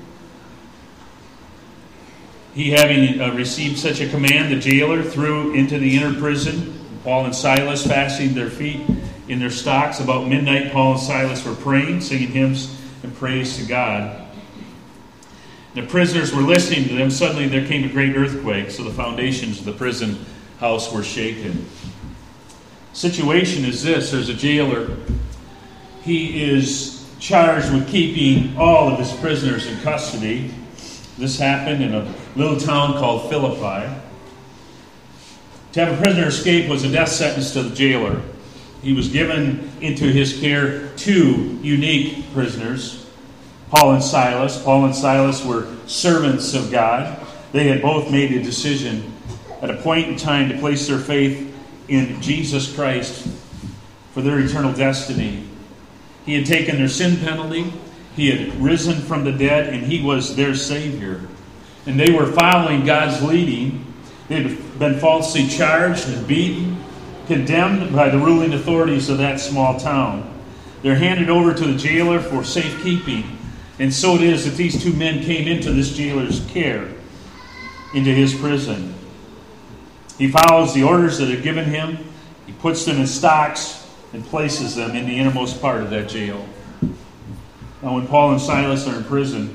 he having received such a command, the jailer threw into the inner prison Paul and Silas, fastening their feet in their stocks. About midnight, Paul and Silas were praying, singing hymns and praise to God. The prisoners were listening to them. Suddenly there came a great earthquake, so the foundations of the prison house were shaken. Situation is this: there's a jailer. He is charged with keeping all of his prisoners in custody. This happened in a little town called Philippi. To have a prisoner escape was a death sentence to the jailer. He was given into his care two unique prisoners, Paul and Silas. Paul and Silas were servants of God. They had both made a decision at a point in time to place their faith in Jesus Christ for their eternal destiny. He had taken their sin penalty. He had risen from the dead, and he was their Savior. And they were following God's leading. They had been falsely charged and beaten, condemned by the ruling authorities of that small town. They're handed over to the jailer for safekeeping. And so it is that these two men came into this jailer's care, into his prison. He follows the orders that are given him. He puts them in stocks. and places them in the innermost part of that jail. Now, when Paul and Silas are in prison,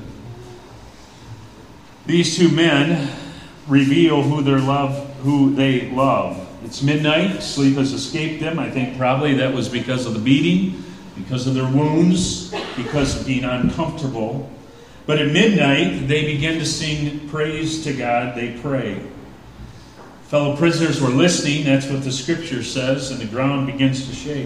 these two men reveal who they love. It's midnight. Sleep has escaped them. I think probably that was because of the beating, because of their wounds, because of being uncomfortable. But at midnight, they begin to sing praise to God. They pray. Fellow prisoners were listening. That's what the Scripture says, and the ground begins to shake.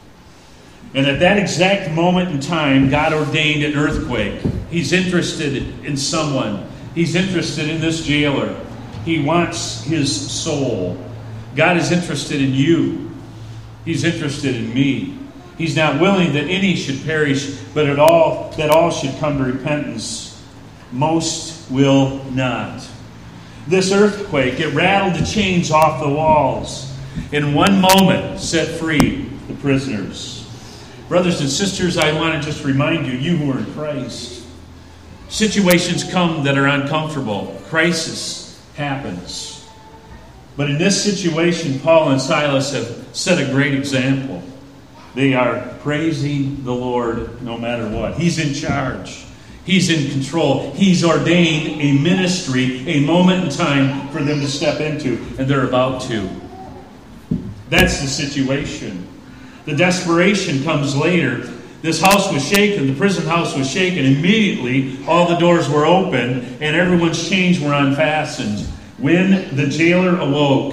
And at that exact moment in time, God ordained an earthquake. He's interested in someone. He's interested in this jailer. He wants his soul. God is interested in you. He's interested in me. He's not willing that any should perish, but that all should come to repentance. Most will not. This earthquake, it rattled the chains off the walls. In one moment, set free the prisoners. Brothers and sisters, I want to just remind you, you who are in Christ, situations come that are uncomfortable. Crisis happens. But in this situation, Paul and Silas have set a great example. They are praising the Lord no matter what. He's in charge. He's in control. He's ordained a ministry, a moment in time for them to step into, and they're about to. That's the situation. The desperation comes later. This house was shaken. The prison house was shaken. Immediately, all the doors were open, and everyone's chains were unfastened. When the jailer awoke,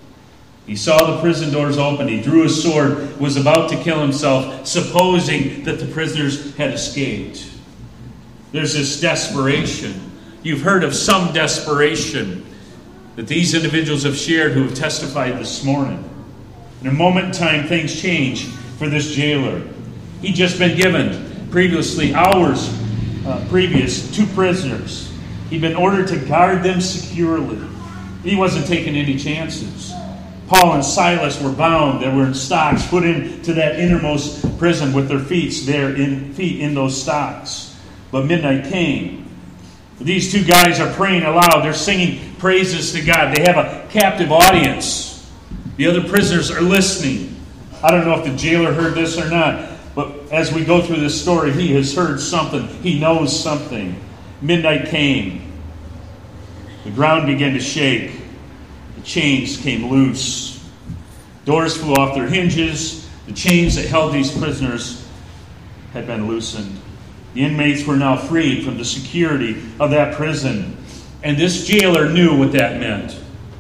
he saw the prison doors open. He drew his sword, was about to kill himself, supposing that the prisoners had escaped. There's this desperation. You've heard of some desperation that these individuals have shared who have testified this morning. In a moment in time, things change for this jailer. He'd just been given previously, hours previous, 2 prisoners. He'd been ordered to guard them securely. He wasn't taking any chances. Paul and Silas were bound. They were in stocks, put into that innermost prison with their feet in those stocks. But midnight came. These 2 guys are praying aloud. They're singing praises to God. They have a captive audience. The other prisoners are listening. I don't know if the jailer heard this or not, but as we go through this story, he has heard something. He knows something. Midnight came. The ground began to shake. The chains came loose. Doors flew off their hinges. The chains that held these prisoners had been loosened. The inmates were now freed from the security of that prison. And this jailer knew what that meant.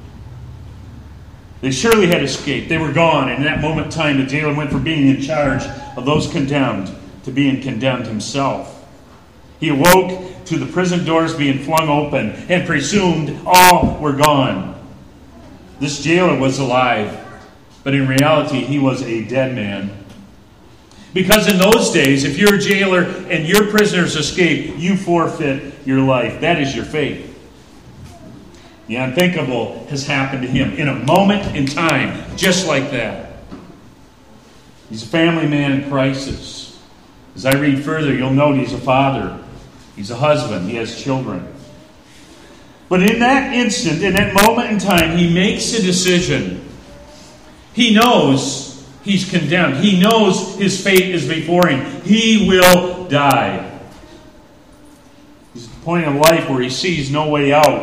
They surely had escaped. They were gone. And in that moment in time, the jailer went from being in charge of those condemned to being condemned himself. He awoke to the prison doors being flung open and presumed all were gone. This jailer was alive, but in reality, he was a dead man. Because in those days, if you're a jailer and your prisoners escape, you forfeit your life. That is your fate. The unthinkable has happened to him in a moment in time, just like that. He's a family man in crisis. As I read further, you'll note he's a father. He's a husband. He has children. But in that instant, in that moment in time, he makes a decision. He knows he's condemned. He knows his fate is before him. He will die. He's at the point in life where he sees no way out.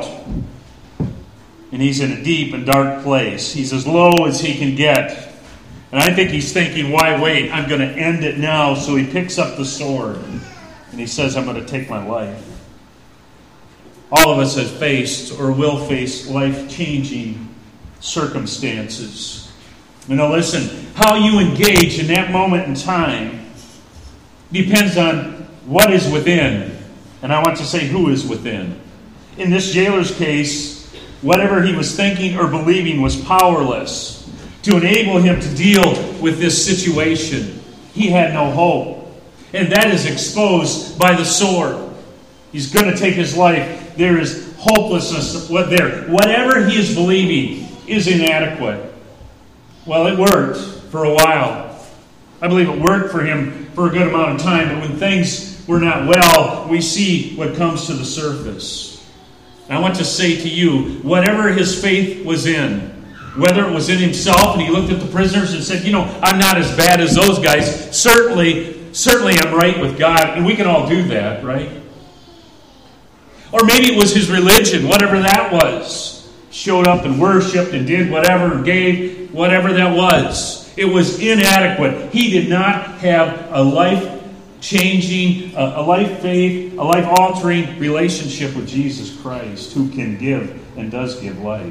And he's in a deep and dark place. He's as low as he can get. And I think he's thinking, why wait? I'm going to end it now. So he picks up the sword. And he says, I'm going to take my life. All of us have faced or will face life-changing circumstances. Now listen, how you engage in that moment in time depends on what is within. And I want to say who is within. In this jailer's case, whatever he was thinking or believing was powerless to enable him to deal with this situation. He had no hope. And that is exposed by the sword. He's going to take his life. There is hopelessness there. Whatever he is believing is inadequate. Well, it worked for a while. I believe it worked for him for a good amount of time. But when things were not well, we see what comes to the surface. And I want to say to you, whatever his faith was in, Whether it was in himself and he looked at the prisoners and said, I'm not as bad as those guys. Certainly I'm right with God. And we can all do that, right? Or maybe it was his religion, whatever that was. Showed up and worshipped and did whatever and gave whatever that was. It was inadequate. He did not have a life-changing, a life-faith, a life-altering relationship with Jesus Christ, who can give and does give life.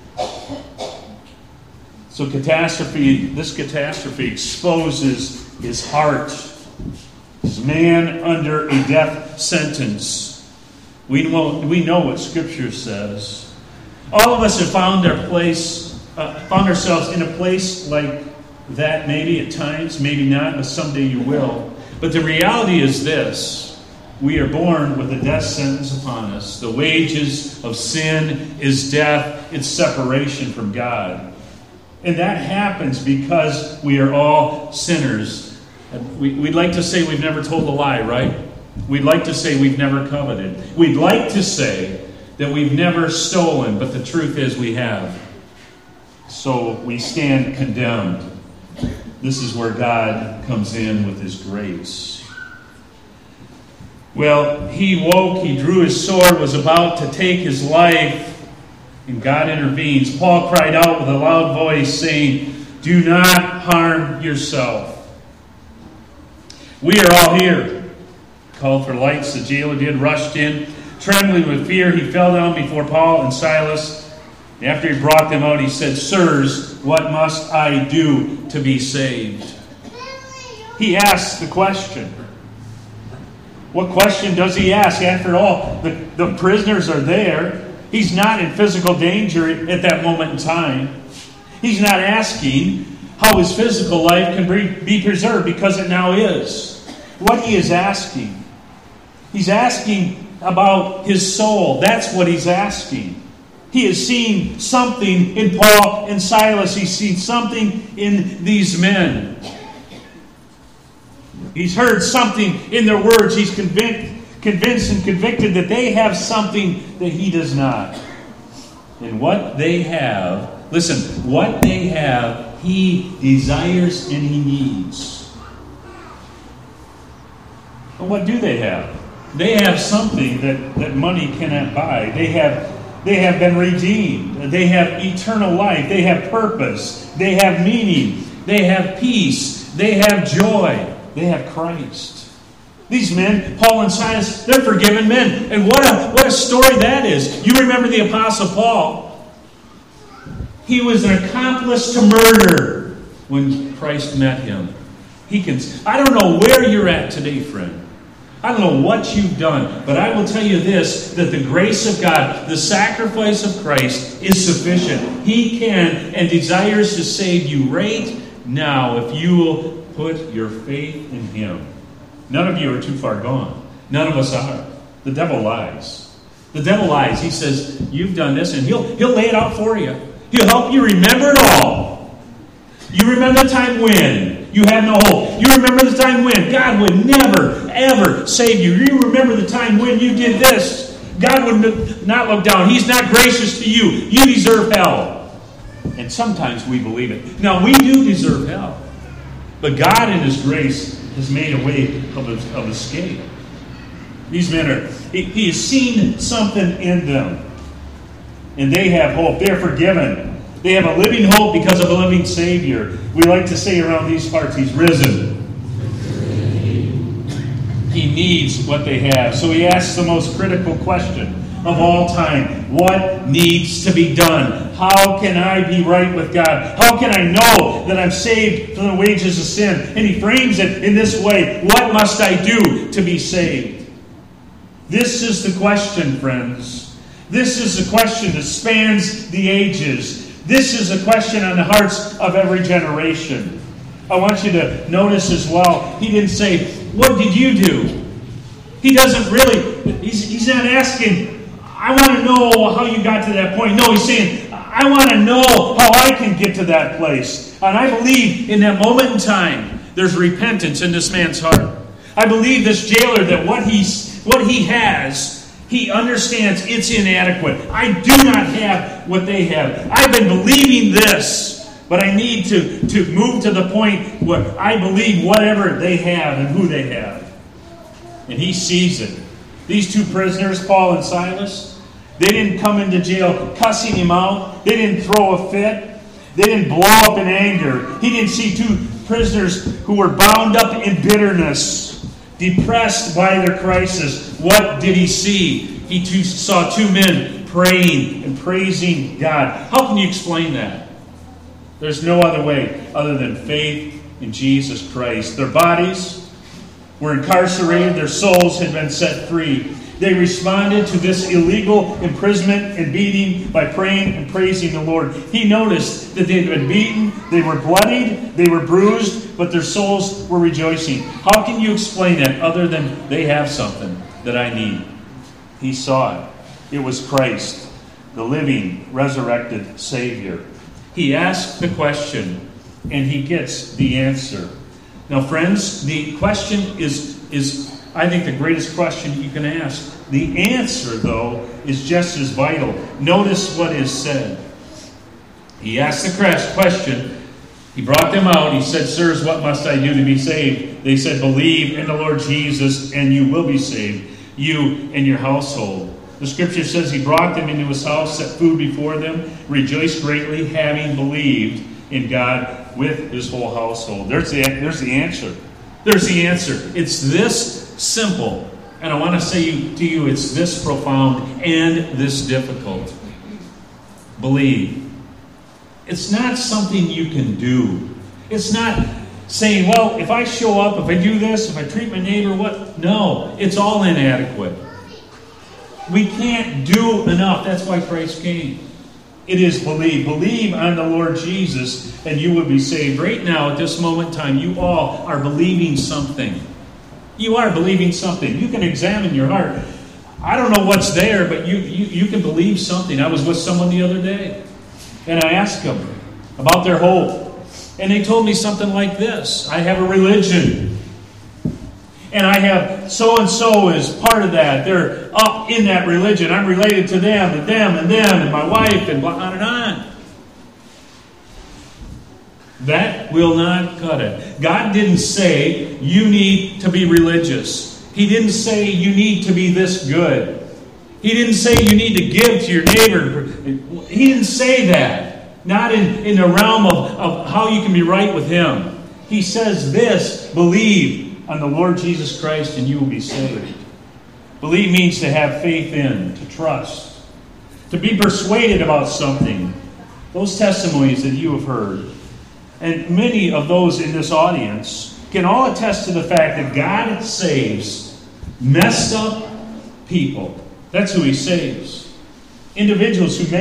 So this catastrophe exposes his heart. His man under a death sentence. We know what Scripture says. All of us have found ourselves in a place like that, maybe at times, maybe not, but someday you will. But the reality is this: we are born with a death sentence upon us. The wages of sin is death; it's separation from God. And that happens because we are all sinners. We'd like to say we've never told a lie, right? We'd like to say we've never coveted. We'd like to say that we've never stolen, but the truth is we have. So we stand condemned. This is where God comes in with His grace. Well, he woke, he drew his sword, was about to take his life, and God intervenes. Paul cried out with a loud voice, saying, "Do not harm yourself." We are all here. Called for lights, the jailer did, rushed in. Trembling with fear, he fell down before Paul and Silas. After he brought them out, he said, "Sirs, what must I do to be saved?" He asks the question. What question does he ask? After all, the prisoners are there. He's not in physical danger at that moment in time. He's not asking how his physical life can be preserved, because it now is. What he is asking, he's asking about his soul. That's what he's asking. He has seen something in Paul and Silas. He's seen something in these men. He's heard something in their words. He's convinced and convicted that they have something that he does not. And what they have, listen, what they have, he desires and he needs. And what do they have? They have something that money cannot buy. They have been redeemed. They have eternal life. They have purpose. They have meaning. They have peace. They have joy. They have Christ. These men, Paul and Silas, they're forgiven men. And what a story that is. You remember the Apostle Paul. He was an accomplice to murder when Christ met him. I don't know where you're at today, friend. I don't know what you've done, but I will tell you this, that the grace of God, the sacrifice of Christ is sufficient. He can and desires to save you right now if you will put your faith in Him. None of you are too far gone. None of us are. The devil lies. The devil lies. He says, you've done this, and he'll lay it out for you. He'll help you remember it all. You remember the time when you had no hope. You remember the time when God would never, ever save you. You remember the time when you did this. God would not look down. He's not gracious to you. You deserve hell. And sometimes we believe it. Now, we do deserve hell. But God in His grace has made a way of escape. These men He has seen something in them. And they have hope. They're forgiven. They have a living hope because of a living Savior. We like to say around these parts, He's risen. He needs what they have. So he asks the most critical question of all time. What needs to be done? How can I be right with God? How can I know that I'm saved from the wages of sin? And he frames it in this way. What must I do to be saved? This is the question, friends. This is a question that spans the ages. This is a question on the hearts of every generation. I want you to notice as well, he didn't say, what did you do? He doesn't really, he's not asking, I want to know how you got to that point. No, he's saying, I want to know how I can get to that place. And I believe in that moment in time, there's repentance in this man's heart. I believe this jailer that what he has, He understands it's inadequate. I do not have what they have. I've been believing this, but I need to move to the point where I believe whatever they have and who they have. And he sees it. These two prisoners, Paul and Silas, they didn't come into jail cussing him out. They didn't throw a fit. They didn't blow up in anger. He didn't see two prisoners who were bound up in bitterness, depressed by their crisis. What did he see? He saw two men praying and praising God. How can you explain that? There's no other way other than faith in Jesus Christ. Their bodies were incarcerated. Their souls had been set free. They responded to this illegal imprisonment and beating by praying and praising the Lord. He noticed that they had been beaten, they were bloodied, they were bruised, but their souls were rejoicing. How can you explain that other than they have something that I need? He saw it. It was Christ, the living, resurrected Savior. He asked the question, and he gets the answer. Now, friends, the question is I think the greatest question you can ask. The answer, though, is just as vital. Notice what is said. He asked the question. He brought them out. He said, "Sirs, what must I do to be saved?" They said, "Believe in the Lord Jesus, and you will be saved, you and your household." The scripture says he brought them into his house, set food before them, rejoiced greatly, having believed in God with his whole household. There's the answer. There's the answer. It's this simple. And I want to say to you, it's this profound and this difficult. Believe. It's not something you can do. It's not saying, well, if I show up, if I do this, if I treat my neighbor, what? No, it's all inadequate. We can't do enough. That's why Christ came. It is believe. Believe on the Lord Jesus, and you will be saved. Right now, at this moment in time, you all are believing something. You are believing something. You can examine your heart. I don't know what's there, but you can believe something. I was with someone the other day, and I asked them about their hope. And they told me something like this: I have a religion, and I have so-and-so as part of that. They're up in that religion. I'm related to them, and them, and them, and my wife, and on and on. That will not cut it. God didn't say you need to be religious. He didn't say you need to be this good. He didn't say you need to give to your neighbor. He didn't say that. Not in the realm of how you can be right with Him. He says this: believe on the Lord Jesus Christ and you will be saved. Believe means to have faith in, to trust, to be persuaded about something. Those testimonies that you have heard, and many of those in this audience, can all attest to the fact that God saves messed up people. That's who He saves. Individuals who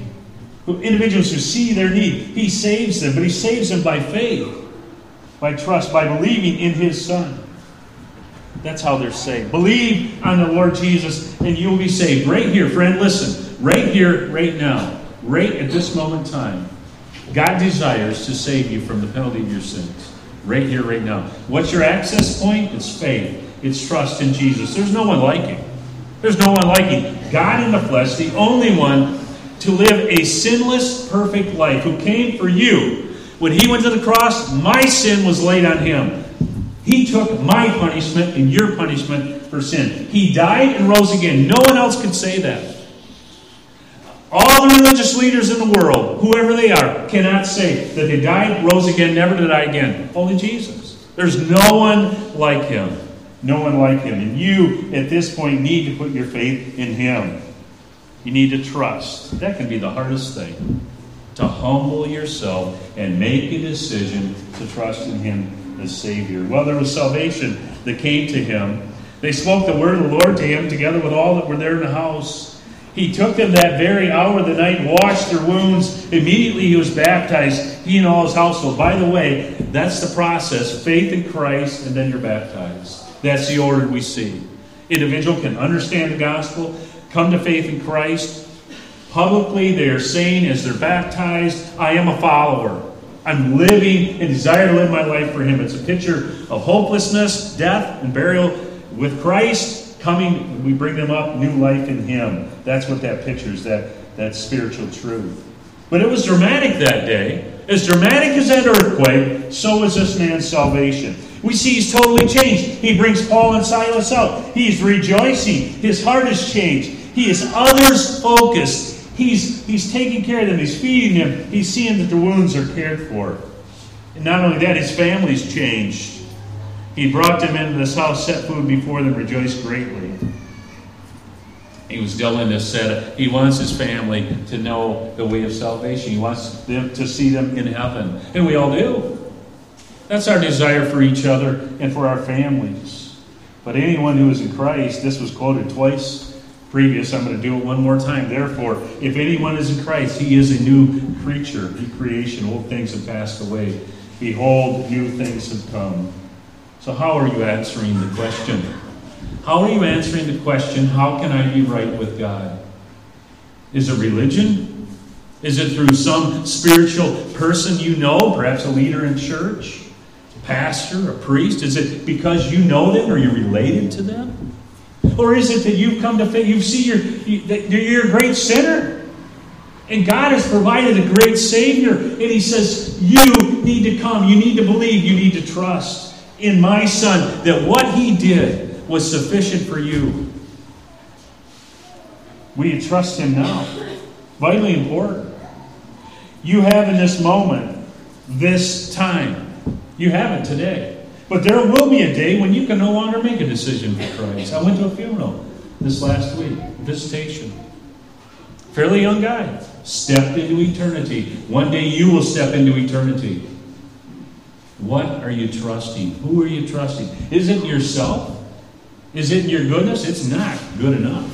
see their need. He saves them, but He saves them by faith, by trust, by believing in His Son. That's how they're saved. Believe on the Lord Jesus and you will be saved. Right here, friend, listen. Right here, right now, right at this moment in time, God desires to save you from the penalty of your sins. Right here, right now. What's your access point? It's faith. It's trust in Jesus. There's no one like Him. There's no one like Him. God in the flesh, the only one to live a sinless, perfect life, who came for you. When He went to the cross, my sin was laid on Him. He took my punishment and your punishment for sin. He died and rose again. No one else could say that. All the religious leaders in the world, whoever they are, cannot say that they died, rose again, never to die again. Only Jesus. There's no one like Him. No one like Him. And you, at this point, need to put your faith in Him. You need to trust. That can be the hardest thing. To humble yourself and make a decision to trust in Him as Savior. Well, there was salvation that came to him. They spoke the word of the Lord to him together with all that were there in the house. He took them that very hour of the night, washed their wounds. Immediately he was baptized, he and all his household. By the way, that's the process. Faith in Christ, and then you're baptized. That's the order we see. Individual can understand the gospel, come to faith in Christ. Publicly, they are saying as they're baptized, I am a follower. I'm living and desire to live my life for Him. It's a picture of hopelessness, death, and burial with Christ, we bring them up, new life in Him. That's what that pictures, that spiritual truth. But it was dramatic that day. As dramatic as that earthquake, so was this man's salvation. We see he's totally changed. He brings Paul and Silas out. He's rejoicing. His heart has changed. He is others-focused. He's taking care of them. He's feeding them. He's seeing that the wounds are cared for. And not only that, his family's changed. He brought them into this house, set food before them, rejoiced greatly. He was Dylan has said he wants his family to know the way of salvation. He wants them to see them in heaven. And we all do. That's our desire for each other and for our families. But anyone who is in Christ, this was quoted twice previous. I'm going to do it one more time. Therefore, if anyone is in Christ, he is a new creature, new creation. Old things have passed away. Behold, new things have come. So how are you answering the question? How are you answering the question, how can I be right with God? Is it religion? Is it through some spiritual person you know, perhaps a leader in church, a pastor, a priest? Is it because you know them or you're related to them? Or is it that you've come to faith, you see you're a great sinner? And God has provided a great Savior. And He says, you need to come, you need to believe, you need to trust in my Son, that what He did was sufficient for you. Will you trust Him now? Vitally important. You have in this moment, this time. You have it today. But there will be a day when you can no longer make a decision for Christ. I went to a funeral this last week, visitation. Fairly young guy. Stepped into eternity. One day you will step into eternity. What are you trusting? Who are you trusting? Is it yourself? Is it your goodness? It's not good enough.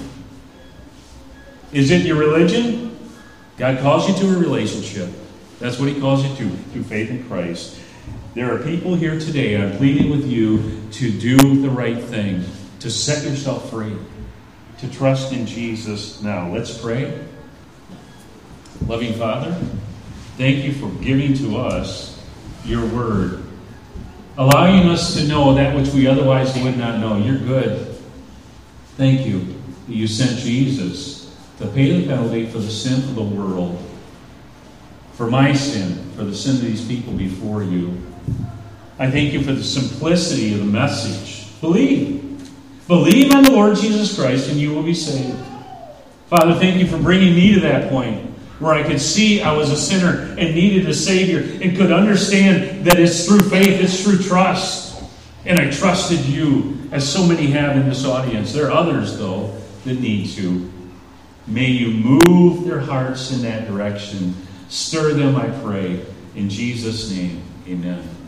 Is it your religion? God calls you to a relationship. That's what He calls you to, through faith in Christ. There are people here today, I'm pleading with you to do the right thing, to set yourself free, to trust in Jesus now. Let's pray. Loving Father, thank you for giving to us your word, allowing us to know that which we otherwise would not know. You're good. Thank you that you sent Jesus to pay the penalty for the sin of the world, for my sin, for the sin of these people before you. I thank you for the simplicity of the message. Believe. Believe on the Lord Jesus Christ and you will be saved. Father, thank you for bringing me to that point where I could see I was a sinner and needed a Savior and could understand that it's through faith, it's through trust. And I trusted you, as so many have in this audience. There are others, though, that need to. May you move their hearts in that direction. Stir them, I pray. In Jesus' name, amen.